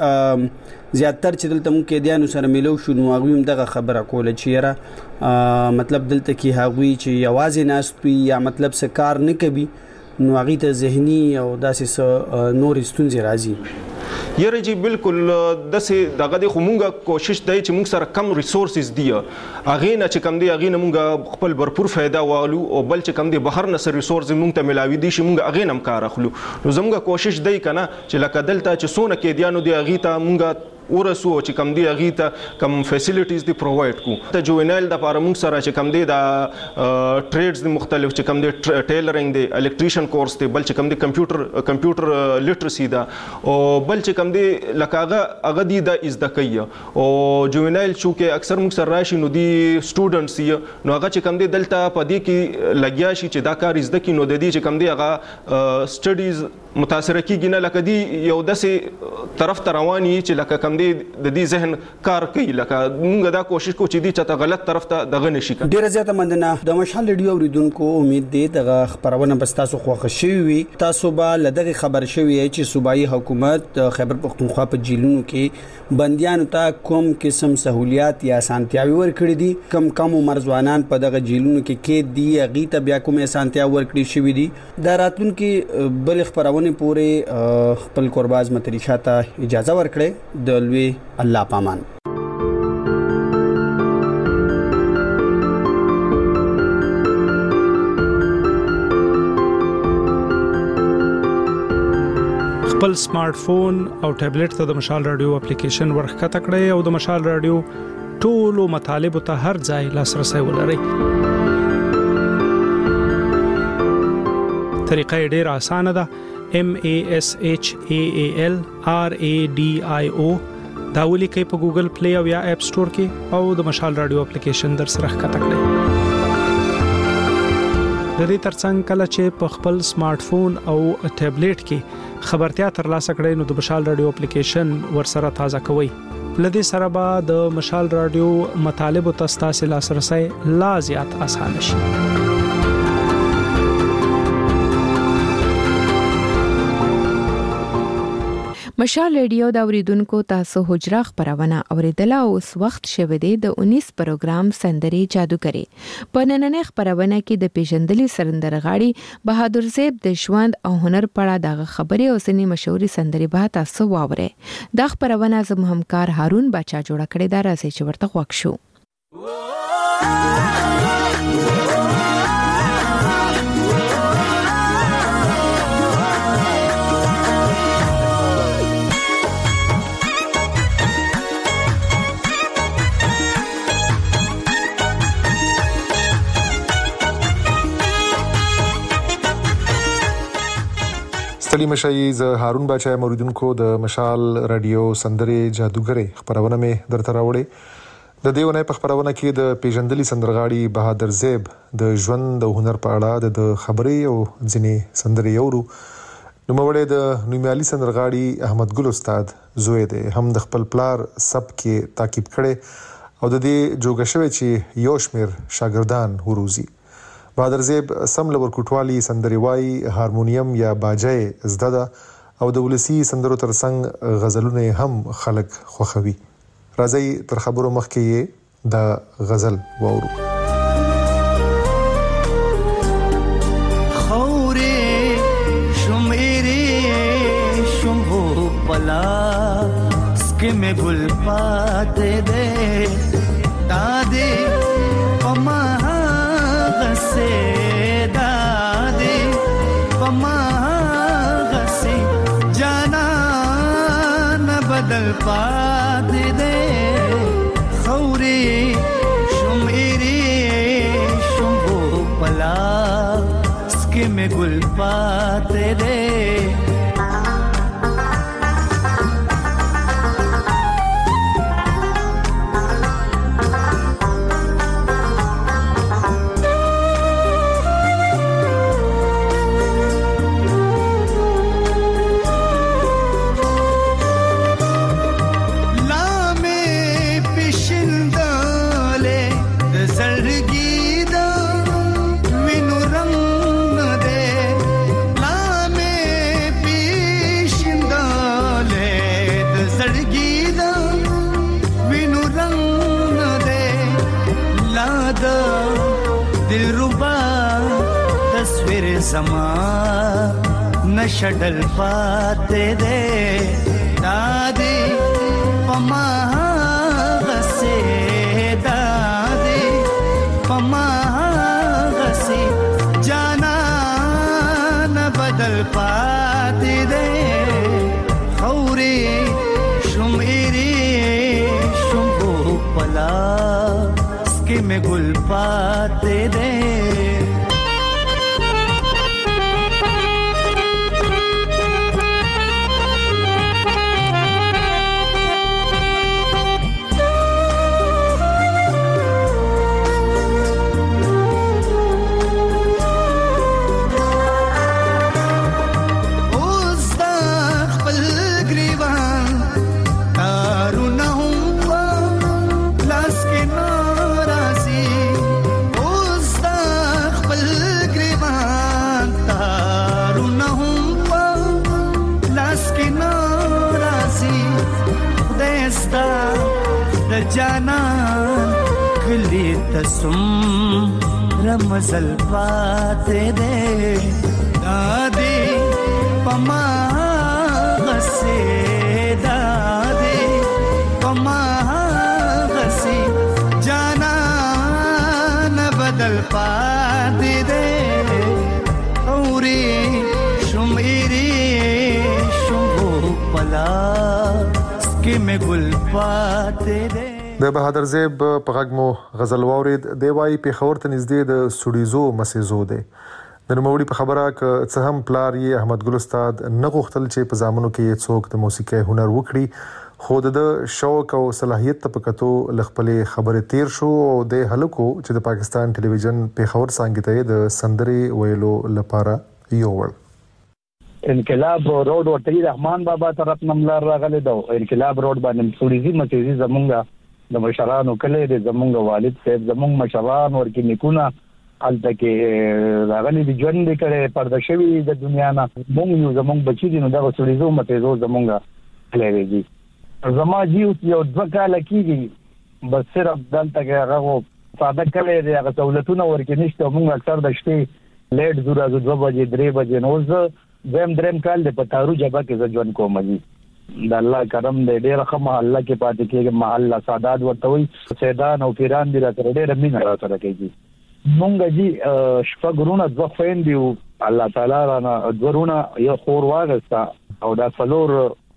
Speaker 3: چې زیاتره چې دلته مونږ کېدیانو سره ملو شو نو هغه هم دغه خبره کوله چې یاره مطلب دلته کې هغوی چې یوازې ناست وي یا مطلب څه کار نه کوي نو هغه ته ذهني او داسې نور ستونزې راځي
Speaker 10: یره جی بالکل دسه دغه د خمونګه کوشش دی چې موږ سره کم ریسورسز دی اغه نه چې کم دی اغه نه موږ خپل भरपूर फायदा والو او بل چې کم دی بهر نه سر ریسورس موږ ته ملاوي دي چې موږ اغه نم کار اخلو نو زموږه کوشش دی کنه چې لکه دلته چې سونه کې دیانو دی اغه ته موږ ورسو چې کم دی اغه ته کم فیسیلیټیز دی پرووایډ کو ته جوینل د لپاره موږ سره چې کم دی دا ټریډز دی مختلف چې کم دی ټیلرینګ دی الکتریشن کورس دی بل چې کم دی کمپیوټر کمپیوټر لیټرسي دا او بل چې کم دی لکه هغه هغه دی د از د کوي او جوینل شو کې اکثر موږ سره راشي نو دی سټوډنټس یې نو هغه چې کم دی دلته په دې کې لګیا شي چې دا کار از د کې نو د دې چې کم دی هغه سټډیز متاثر کیږي نه لکه دی یو داسې طرف ته رواني چې لکه کم دی د دې ذهن کار کوي لکه موږ دا کوشش کوو چې دی چې ته غلط طرف ته دغه نشي کړي
Speaker 3: ډیره زیاته مننه د مشال ریډیو اوریدونکو امید دی دغه خبرونه بس تاسو خوښ شوي وي تاسو به لدغه خبر شوي چې صوبایي حکومت خیبر پختونخوا په جیلونو کې بندیانو ته کوم قسم سہولیات یا اسانتیاوي ورکړي دي کم کم عمر ځوانان په دغه جیلونو کې کې دي هغه ته بیا کوم اسانتیا ورکړي شوي دي دا راتلونکي بل خبرونه پورې خپل قرباز متری شاته اجازه ورکړي د لوی الله پامان
Speaker 11: خپل سمارټ فون او ټابلیټ ته د مشال رادیو اپلیکیشن ورخکته کړئ او د مشال رادیو ټولو مطالب ته هر ځای لاسرسي ولرئ طریقه ډیره اسانه ده M A S H A A L R A D I O دا ولیکئ په ګوګل پلی او یا اپ سٹور کې او د مشال رادیو اپلیکیشن در سره ښکته کړئ د دې ترڅنګ کله چې په خپل سمارټ فون او ټابلیټ کې خبرتیا ترلاسه کړئ نو د مشال رادیو اپلیکیشن ورسره تازه کوئ لدې سره به د مشال رادیو مطالب ته ستاسو لاسرسي لا زیات اسانه شي
Speaker 1: مشال ریډیو د اوریدونکو تاسو حجره خبرونه اوریدله او اوس وخت شوه دی د انیس پروګرام سندري جادوګری په نننې خبرونه کې د پیژندلي سندرغاړي بهادر زیب د ژوند او هنر په اړه د خبرې او سني مشهوري سندري به تاسو واورئ. د خبرونه زموږ همکار هارون بچا جوړ کړی دا راځي چې ورته خوښ شو.
Speaker 12: ستړي مشي ز هارون بچا موریدونکو د مشال رادیو سندري جادوګری خبرونه مې درته راوړې. د دیونه په خبرونه کې د پیژندلي سندرغاړي بهادر زیب د ژوند او هنر په اړه د خبرې او ځینې سندري یورو. نو موړې د نومیالي سندرغاړي احمد ګل استاد زوی دی هم د خپل پلار سب کې تعقیب کړي او د دې جوګه شوی چې یو شمیر شاګردان وروزي. بهادر زیب سم لور کوټوالي سندري وای هارمونیم یا باجای زده او د ولسی سندرو ترڅنګ غزلونه هم خلق خوخوي. راځي تر خبرو مخکې د غزل وورو.
Speaker 7: خورې شمېرې شمو پلا سکه مې ګل پاتې دې دادې پما غسه دادې پما غسه جانا نه بدل پاتې دې خورې شمېرې شمو پلا سکه مې ګل پاتې دې زما نشډل پاتې دې دادې پما غسه دادې پما غسه جانا نه بدل پاتې دې خورې شمېرې شمو پلا سکه مې ګل پاتې دې जाना खली तसुम रमजल पाते दे दादी पमा गसे दादी पमा गसे जाना न बदल पाते दे औरी शुमेरी शुभो पला स्के में गुल पाते दे.
Speaker 12: د بهادر زیب په غږ مو غزل واورید. دی وايي پیښور ته نږدې د سوډیزو مسیزو دی. د نوموړي په خبره ک څه هم پلار یې احمد ګل استاد نه غوښتل چې په زامنو کې څوک د موسیقي هنر وکړي خو د شوق او صلاحیت په کتو لخپلې خبرې تیر شو او د هلکو چې د پاکستان ټلویزیون پیښور څنګه ته د سندري ویلو لپاره یوړ.
Speaker 13: انقلاب روډ ورته رحمان بابا طرف نملار راغلی دا انقلاب روډ باندې سوډیزي مسیزي زمونږه د مشرانو کله د زمونږ والد صاحب زمونږ مشران ورکی نکونه الته کې راغلي د ژوند کړي پرده شوی د دنیا نه مونږ یو زمونږ بچی دي نو دا سوډیزو مسیزو زمونږه لري. زما جی یو دوه کال کېږي بس صرف دلته کې هغه ساده کلی دی، هغه سهولتونه ورکې نشته. موږ اکثر د شپې لیټ ځو راځو دوه بجې درې بجې. نو زه دویم دریم کال دی په تارو جبه کې زه ژوند کوم. جي د الله کرم دی، ډېره ښه محله کې پاتې کېږم. محله سادات ورته وایي، سیدان او پیران دي راسره ډېره مینه راسره کوي. مونږ جي شپږ وروڼه دوه خویندې وو، الله تعالی رانه دوه وروڼه یو خور واغسته او دا څلور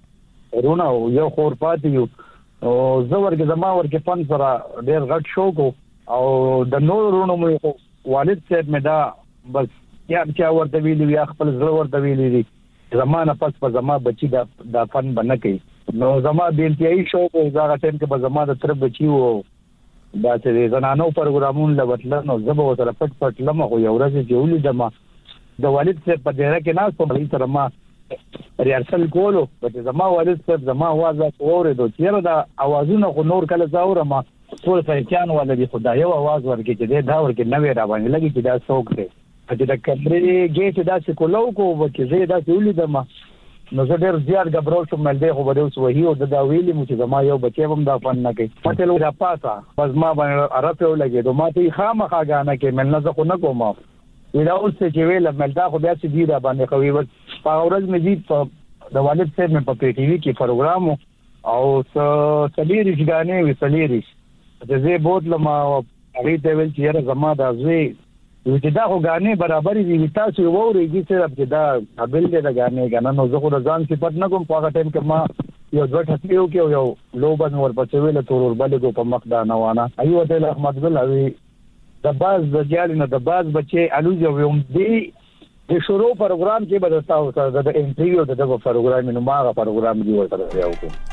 Speaker 13: وروڼه او یو خور پاتې یو. زه ورکې زما ورکې فن سره ډېر غټ شوق او د نور وروڼو مې والد صاحب مې دا بس یا چا ورته ویلي یا خپل زړه ورته ویلي دي زما نه پس په زما بچي دا دا فن به نه کوي. نو زما د انتهایی شوق و هغه ټایم کې به زما د تر بچي و دا چې زنانو پروګرامونه لوتل نو زه به ورته پټ پټ لمه خو یو ورځ چې ولیدم د والد صاحب په ډیره کې ناس په سره ما ریارسل کولو چې زما والد صاحب زما आवाज اورېدو چې دا आवाजونه خو نور کله زاورم ټول فریقان ولدي خدای یو आवाज ورکړي چې دا ورکې نوې را باندې لګي چې دا څوک دی چې د کمرې ګیټ دا چې کولو کو چې زه دا ولیدم نو زه ډېر زیات غبرول شوم. مل دی خو به اوس وਹੀ او دا ویلي مو چې زما یو بچی هم دا فن نه کوي. ماته لو را پاسا بس ما باندې عرفه ولګي نو ماته خامخا غانه کې مل نه زه خو نه کوم. ویلا اوس چې ویل مل دا خو بیا چې دی را باندې خوي ورځ په ورځ مې د والد صاحب مې په پی ټی وی کې پروګرام او سلیری ځګانې وی سلیری چې زه بوتلم هغه ته ویل چې زما دا زوی چې دا خو غانې برابرې دي تاسو ووريږي صرف چې دا قابل دی دا غانې غنه نو زه خو د ځان صفات نه کوم. په هغه ټایم کې ما یو دوه ټکیو کې یو لوبن ورپسې ویل تورور بلې کو په مخ دا نوانه ایو ته احمد ګل اوی د باز د جال نه د باز بچي الوزه ووم دی د شروع پروګرام کې بدلتاو سره د انټرویو د پروګرام نو ما غا پروګرام دی ورته یو کو.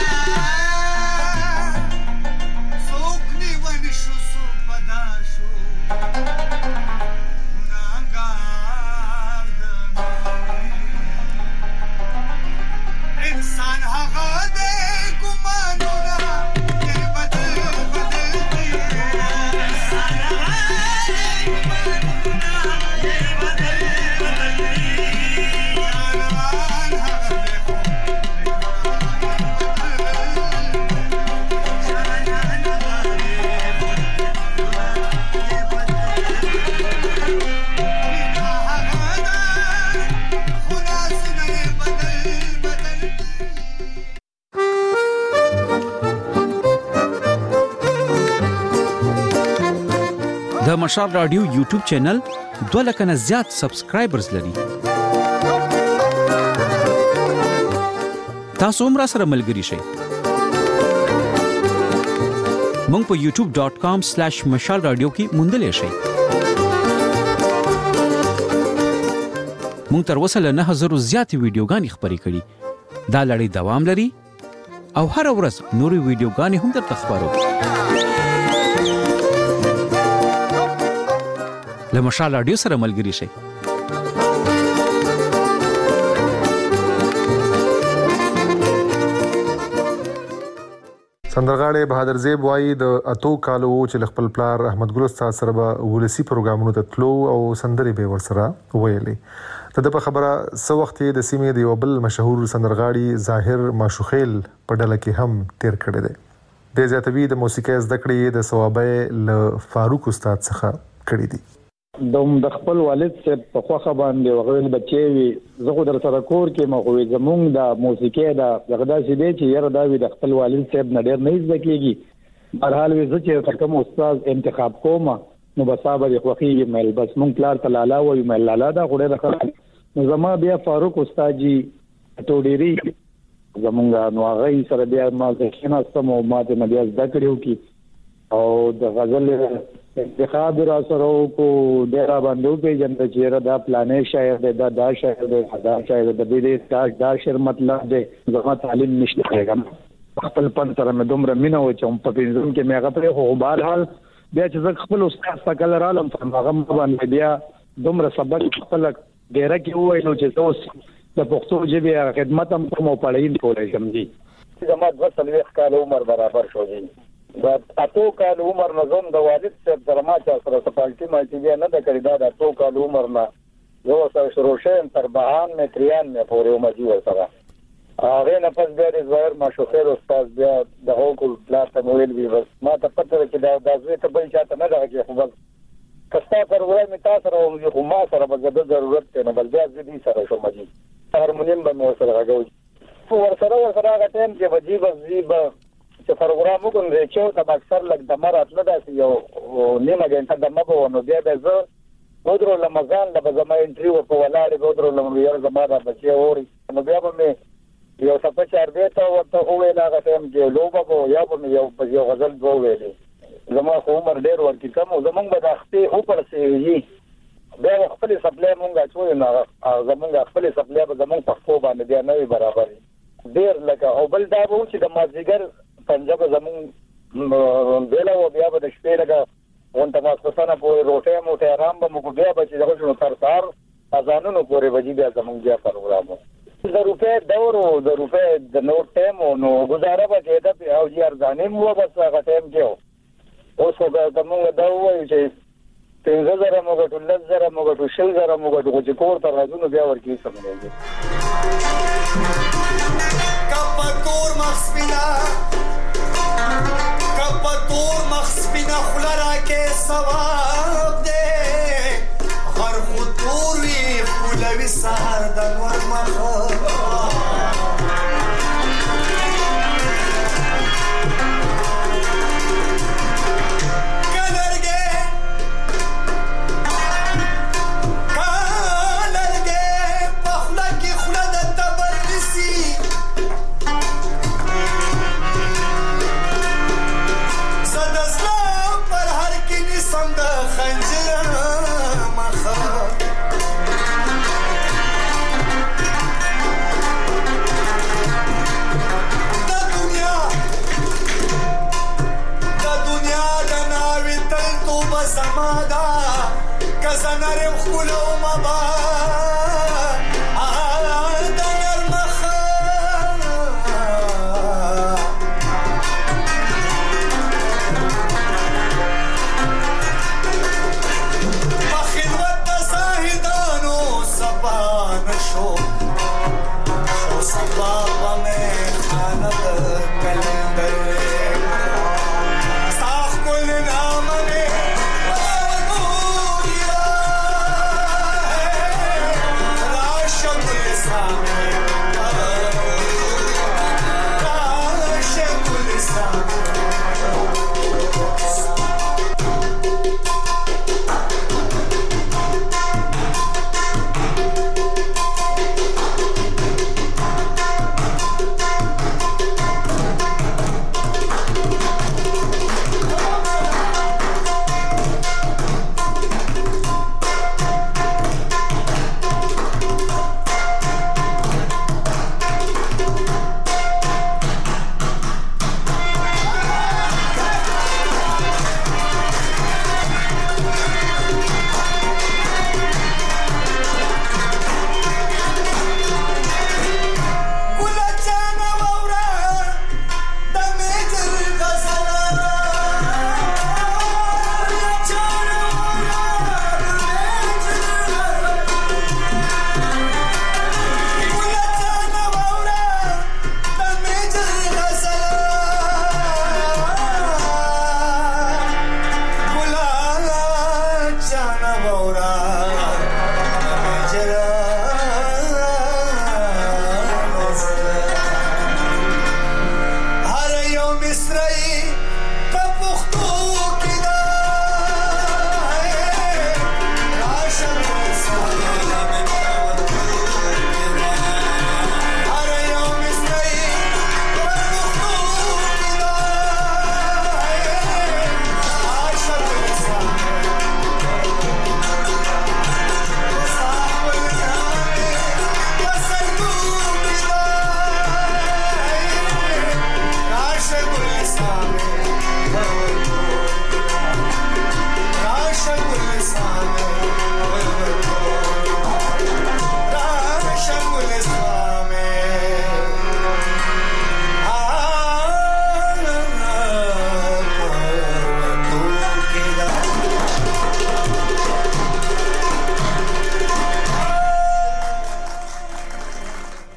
Speaker 14: Show مشال رادیو یوټیوب چینل دوه لک نه زیات سبسکرایبرز لري. تاسو هم را سره ملګري شئ. مونږ په یوټیوب ډاٹ کام سلیش مشال رادیو کې موندلی شئ. مونږ تر اوسه له نه هزارو زیاتې ویډیوګانې خپرې کړي. دا لړۍ دوام لري او هر ورځ نورې ویډیوګانې هم درته خپرو. له مشال رادیو سره ملګري شئ.
Speaker 12: سندرغاړی بهادر زیب وایي د اتو کالو چې خپل پلار احمد ګل استاد سره به ولسی پروګرامونو ته تلو او سندرې به ورسره ویلې. د په خبره سو وخت د سیمې د یو بل مشهور سندرغاړي ظاهر ماشوخیل په ډله کې هم تیر کړی دی. د زیاتوي د موسیقي زده کړې د ثوابه له فاروق استاد څخه کړې دي.
Speaker 13: دوم د خپل والد څخه په خوخه باندې وغویل بچي وي زه خو در سره کور کې مخوي زمونږ د موسیقي د غدا سي دي چې یره دا وي د خپل والد صاحب نډر نه ځکیږي. بهرحال وي چې کوم استاد انتخاب کوم نو بصابه د خوخي مل بس مونږ پلار تلالا وي مل لالا دا غوړه راخه نو زما بیا فاروق استاد جی ټوډيري زمونږ نو هغه سره بیا ما ځکه نه سم او ما ته بیا زده کړو کی او د غزل انتخاب را سره کو ډیر باندې په جنت چیرې دا پلانې شاعر دا دا شاعر دا شاعر د دې تاج دا شعر مطلب دی زما تعلیم نشته کېږم خپل پن سره مې دومره مینه و چې په پنځم کې مې هغه په خو بهرحال بیا چې خپل استاد څخه لرالم هغه باندې بیا دومره سبق خپل ډیره کې وایو چې اوس د پښتو ژبې خدمت هم کوم او پړین کولای شم دي. زما د وسلوي کال عمر برابر شو دي. دا اتو کال عمر نظم د والد صاحب سره ما چې سره سپالټي ما چې نه د کړی دا د اتو کال عمر نه یو سره شروع شین تر بهان متریان نه پورې عمر سره هغه نه پس بیا د ظاهر ماشوخیر استاد بیا د هوکل پلاس ته ویل وی بس ما ته پته چې دا د زوی ته بل چاته نه راځي خو بس کستا پر وای می تاسو سره یو ما سره به د ضرورت نه بل بیا دې سره شو مجي هارمونیم به مو سره راغوي ور سره ور سره هغه ټیم کې وجیب زیب چې پروګرام وکړم چې دا اکثر لګ د مرات نه داسې یو نیمه غنټه د مبو نو بیا د زه ودرو لمزان د زما انټریو په ولاړې ودرو لم یو زما د بچي اوري نو بیا به مې یو څه په چار دی ته ورته وې لا غتم چې لوبه کو یا به یو په یو غزل دوه ویلې زما خو عمر ډیر ورکی کم او زمونږ به د اختي اوپر سي بیا خپل سپلای مونږه چوي نه زمونږ خپل سپلای به زمونږ په خو باندې بیا نه برابر ډیر لکه او بل دا به چې د مازیګر پنځه زمون بیل او بیا به د شپې لګه اون تاسو څنګه په روټه موټه آرام به مو بیا به چې دغه شنو تر سار اذانونو پورې وجي بیا زمون بیا پروګرام د روپې دور او د روپې د نوټ ټیم نو گزاره به کېده په او جی ارزانې مو بس هغه ټیم کې اوس هغه زمون دا وایي چې پنځه زره مو غټو لږ زره مو غټو شل زره مو غټو چې کور ته راځو بیا ورکی سمېږي
Speaker 15: کپکور مخسپینا کپکور مخسپینا خلرا کې ثواب دې هر خطور وی خلوی سحر د نور مخ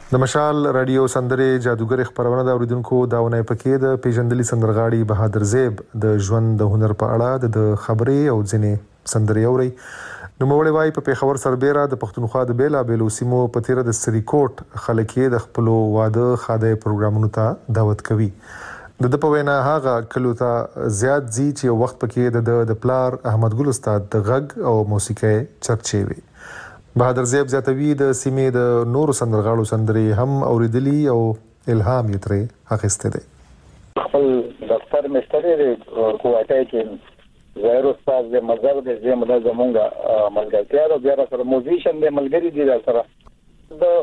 Speaker 12: د مشال رادیو سندرې جادوګر خبرونه د اوریدونکو داونه پکې د پیژندلي سندرغاړي بهادر زیب د ژوند د هنر په اړه د خبرې او ځینې سندرې اوري. نو مولوی وايي په پیښور سربېره د پښتونخوا د بیلا بیلو سیمو په تیر د سریکوټ خلک د خپل واده خاده پروګرامونو ته دعوت کوي. د د په وینا هغه کلو ته زیات زی چې وخت پکې د د پلار احمد ګل استاد د غږ او موسیقي چرچې وي. بهادر زیب زیاتوي د سیمې د نورو سندرغاړو سندرې هم اوریدلي او الهام یې ترې اخیستی دی.
Speaker 16: خپل دفتر مشتری کوټه کې زهیر استاد د مزر د زموږ د زمونږه ملګرتیا او بیا سره موزیشن د ملګری دي سره د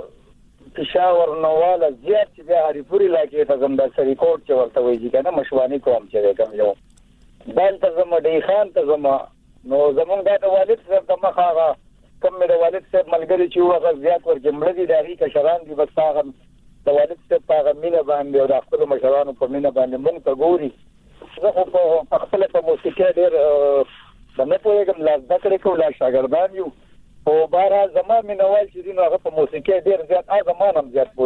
Speaker 16: پېښور نواله زیات چې د هریپوري علاقې ته زم د سریکوټ چې ورته وایي کنه مشوانی کوم چې کوم یو دلته زم د خان ته زم نو زمونږ د والد سره د مخاغه کوم د والد صاحب ملګری چې هغه زیات ورجمړه دي دغه کشران دي بس هغه د والد صاحب په مینه باندې او د خپل مشرانو په مینه باندې مونږ ته ګوري. زه په خپل په موسیقي ډېر د نه پوهېږم لا زده کړې کوم لا شاګردان یو او بارا زما مینوال چې دي نو هغه په موسیقي ډېر زیات هغه زمان هم زیات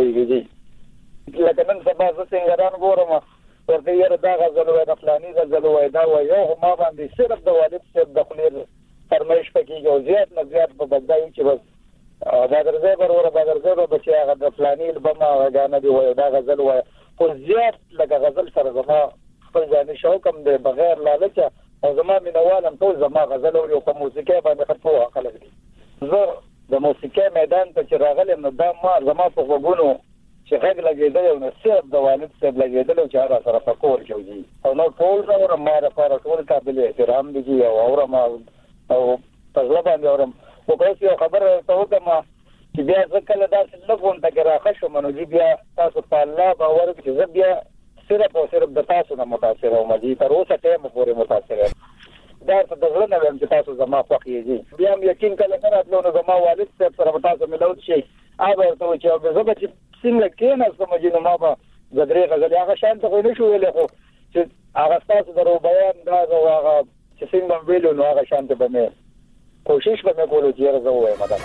Speaker 16: پوهېږي لکه نن سبا زه سنګران ګورم ورته یې دا غزل وایي د فلاني غزل وایي دا وایي او ما باندې صرف د والد صاحب د خولې فرمایش پکې یو زیات نه زیات په بدایي چې بس بهادر زیب وروره بهادر زیب بچي هغه د فلاني البم هغه غانه دی وایي دا غزل وایي خو زیات لکه غزل سره زما خپل ځاني شوق هم دی بغیر لالچه او زما مینوال هم ټول زما غزل اوري او په موسیقي باندې ښه پوهه خلک دي. زه د موسیقي میدان ته چې راغلم نو دا ما زما په غوږونو چې غږ لګېدلی او نو صرف د والد صاحب لګېدلی چې هغه سره په کور کې وځي او نو ټول اورم ما دپاره ټول قابل احترام دي او اورم او په زړه باندې اورم. خو که اوس یو خبره ورته وکړم چې بیا زه کله داسې لږ غونډه کې راښه شوم نو دي بیا تاسو په الله باور وکړئ چې زه بیا صرف او صرف د تاسو نه متاثره وم دي تر اوسه ټایمه پورې متاثره یم. دا ورته د زړه نه ویم چې تاسو زما خوښ یې بیا هم یقین کله نه راتلو نو زما والد صاحب سره به تاسو ملوت شئ هغه به ورته وایي چې زه به چې څنګه کېناستم چې نو ما به د درې غزلې هغه شان ته خو نه شو ویلی خو چې هغه ستاسو د روبیان دا هغه چې څنګه ویلو نو هغه شان ته به مې کوشش به مې کولو چې یاره زه ووایم دا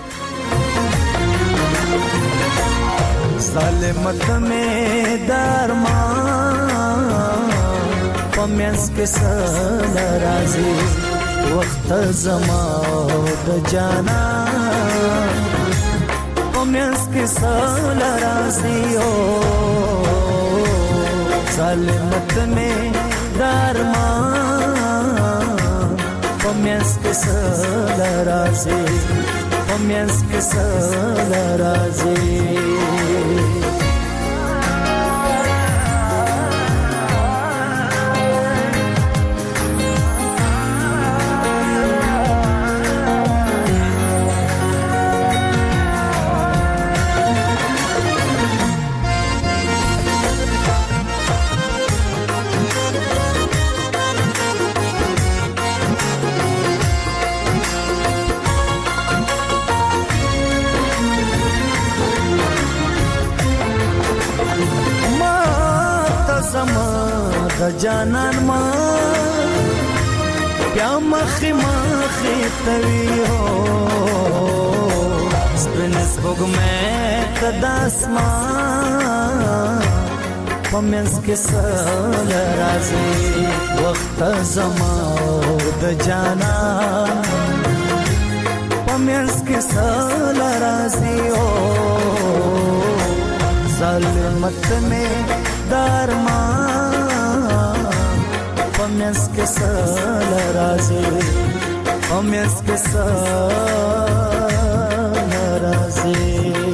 Speaker 7: ظالمت میں درمان پمینس کے سل رازی وقت زما د جانا پمینس کے سل رازی او ظالمت میں درمان پمینس کے سل رازی پمینس کے سل رازی جانان ما بیا مخی مخی توی ہو سپرنس بگ میں کداسمان پمینس کے سل رازی وقت زمان د جانان پمینس کے سل رازی ہو ظلمت میں درمان پمینس کے سل رازی پمینس کے سل رازی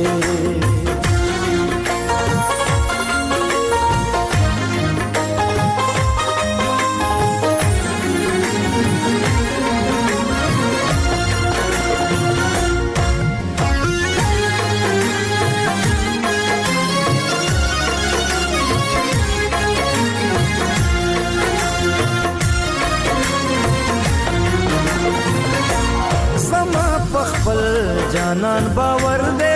Speaker 7: جانان باور دے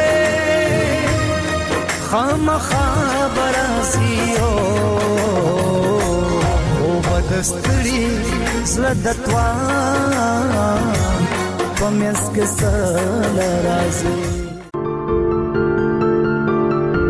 Speaker 7: خام خبر سیو او بدستری زلدتوا پمینس کے سل رازی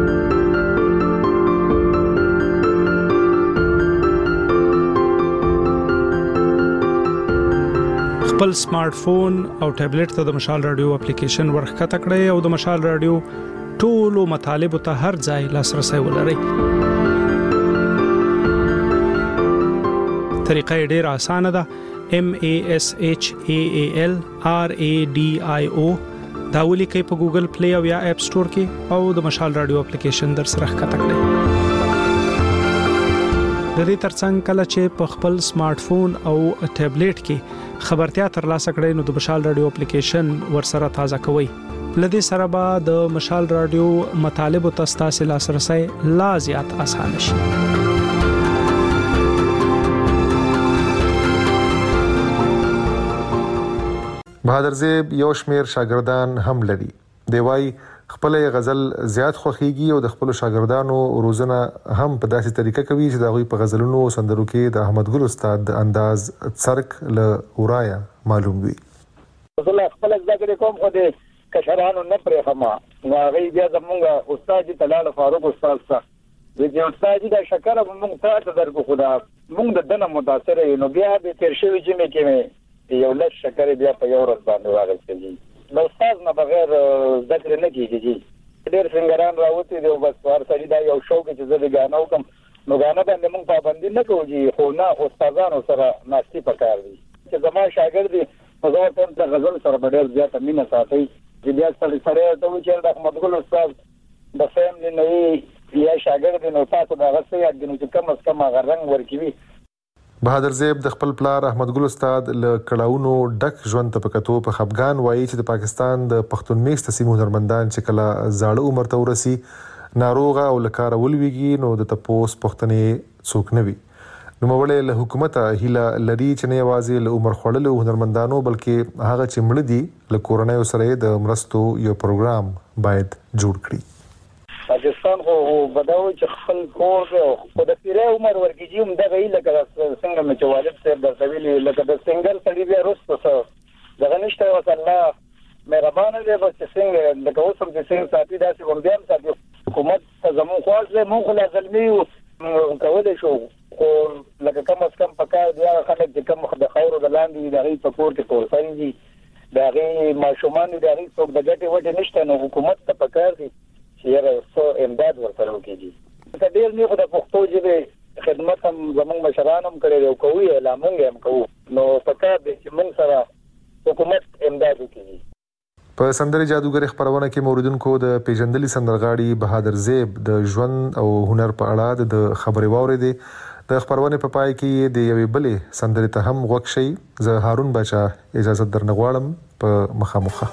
Speaker 11: خپل سمارټ فون او ټابلیټ ته د مشال رادیو اپلیکیشن ورخکته کړئ او د مشال رادیو ټولو مطالبه ته هر ځای لاسرسي ولرئ. طریقه ډېره اسانه ده. M A S H A A L R A D I O دا ولیکئ په ګوګل پلی او یا اپ سٹور کې او د مشال رادیو اپلیکیشن در سره ښکته کړئ. د دې ترڅنګ کله چې په خپل سمارټ فون او ټابلیټ کې خبرتیا ترلاسه کړئ نو د مشال رادیو اپلیکیشن ورسره تازه کوئ. لدې سره به د مشال رادیو مطالب او تاسو لاسرسي لا زیات اسانه شي.
Speaker 12: بهادر زیب یو شمیر شاګردان هم لري. دی وای خپل غزل زیات خوخيږي او د خپل شاګردانو روزنه هم په داسې طریقه کوي چې دا غوي په غزلونو او سندرو کې د احمد ګل استاد د انداز څرک له ورایا معلوم وي.
Speaker 16: زه خپل ذکر کوم خو دې کشرانو نه پرې خما نو هغه بیا زمونږ استاد طلال فاروق استاد صاحب دې استاد دا شکر موږ ته درکو خدا موږ د دنه متاثر نو بیا به تیر شوی چې مې کې یو لږ شکر بیا په یو ورځ باندې واغستلی. نو استاد نه بغیر ذکر نه کیږي. ډېر څنګهران راوتی دی بس ورسره دا یو شوق چې زه د غانو کوم نو غانو باندې موږ پابندي نه کوو خو نه استادانو سره ناشتي پکار دي چې زما شاګرد دي په ځای ته غزل سره ډېر زیات مینه ساتي. چې بیا سره سره ته و چې د احمد ګل استاد د فیملی نه یا شاګرد نو تاسو دا غسه یاد نو چې کم از کم هغه رنگ ورکوي.
Speaker 12: بهادر زیب د خپل پلار احمد ګل استاد له کړهونو ډک ژوند ته پکتو په خفغان وایي چې د پاکستان د پښتون میشت سیمو هنرمندان چې کله زاړه عمر ته ورسي ناروغه او لکار ولويږي نو د تپوس پښتنې څوک نه وي. نو مولې له حکومت هیله لري چې نه یوازې له عمر خړلو هنرمندانو بلکې هغه چې مړ دي له کورونای سره د مرستو یو پروګرام باید جوړ کړي.
Speaker 16: پاکستان خو بداوي چې خپل کور او د پیره عمر ورګي هم دغه لکه څنګه مې چې والد صاحب د سویل لکه د سنگر سړي بیا رسته څه دغه نشته او الله مهربانه دی بس څنګه لکه اوسم چې څنګه ساتي داسې هم بیا ساتي حکومت ته زمون خواص له مونږ له ظلمي کولای شو خو لکه کم از کم پکار دی خلک چې کم د خاورو د لاندې دغه په کور کې پورتای دي دغه ماشومان دغه څوک د ګټي وټه نشته نو حکومت ته پکار دي یاره سو امداد ورسره وکړي. دا ډېر نه خو د پښتو ژبې خدمت هم زموږ مشران هم کړی او کوي اعلان هم کوو نو پکار دی چې موږ سره حکومت امداد وکړي.
Speaker 12: په سندرې جادوګر خبرونه کې موریدونکو د پیژندلي سندرغاړي بهادر زیب د ژوند او هنر په اړه د خبرې واورېدې. د خبرونه په پای کې د یوې بلې سندرې ته هم غوږ شئ. زه هارون بچا اجازه درنغواړم په مخامخه.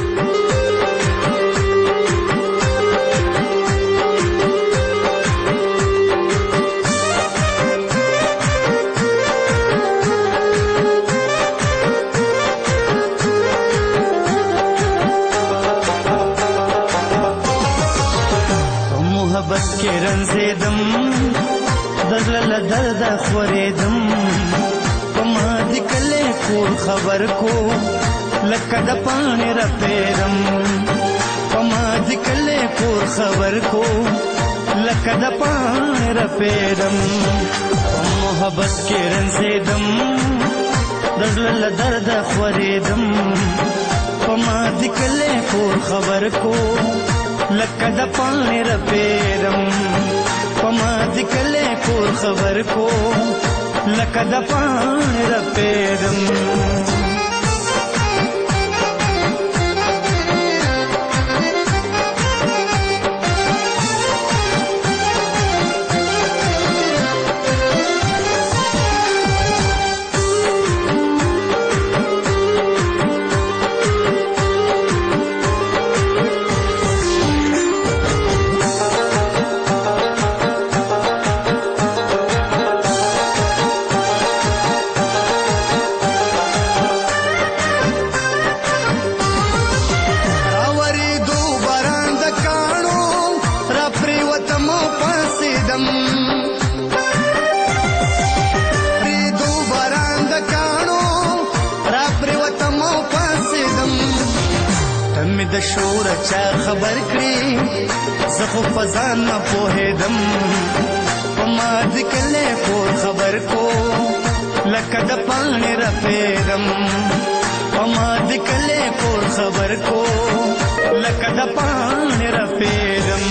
Speaker 7: محبت کې رنځېدم دزل درد خوریدم پما دې کله کور خبر کو لکه د پانی را پیرم پما دې کله کور خبر کو لکه د پانی را پیرم محبت کې رنځېدم دزل درد خوریدم پما دې کله کور خبر کو لکه د پانی را پیرم پما دکلے کور خبر کو لکه د پانی را پیرم د شور چا خبر کړي زه خو فزان نه پوهېدم پما دکلې کور خبر کو لکه د پانی را پیرم
Speaker 15: پما د کله کور خبر کو لکه د پان رپیدم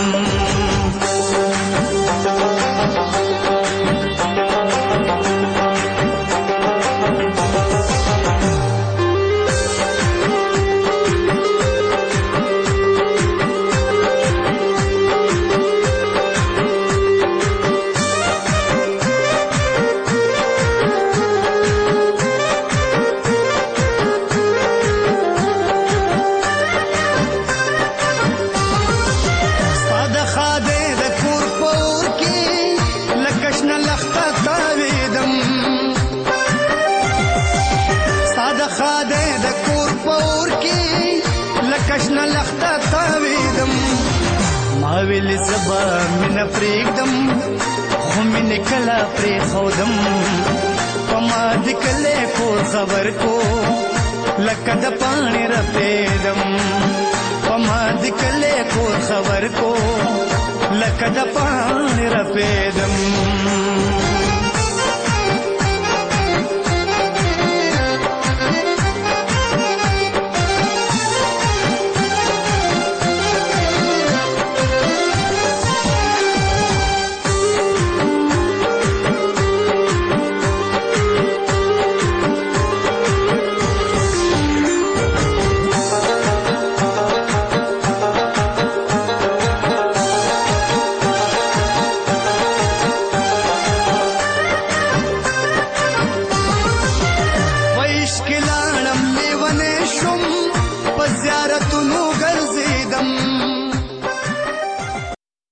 Speaker 15: کشنا لخته تاویدم ما ویل زبا مینه پرېږدم خو مینې کله پرېښودم په ما د کلی کور خبر کو لکه د پاڼې رپېدم په ما د کلی کور خبر کو لکه د پاڼې رپېدم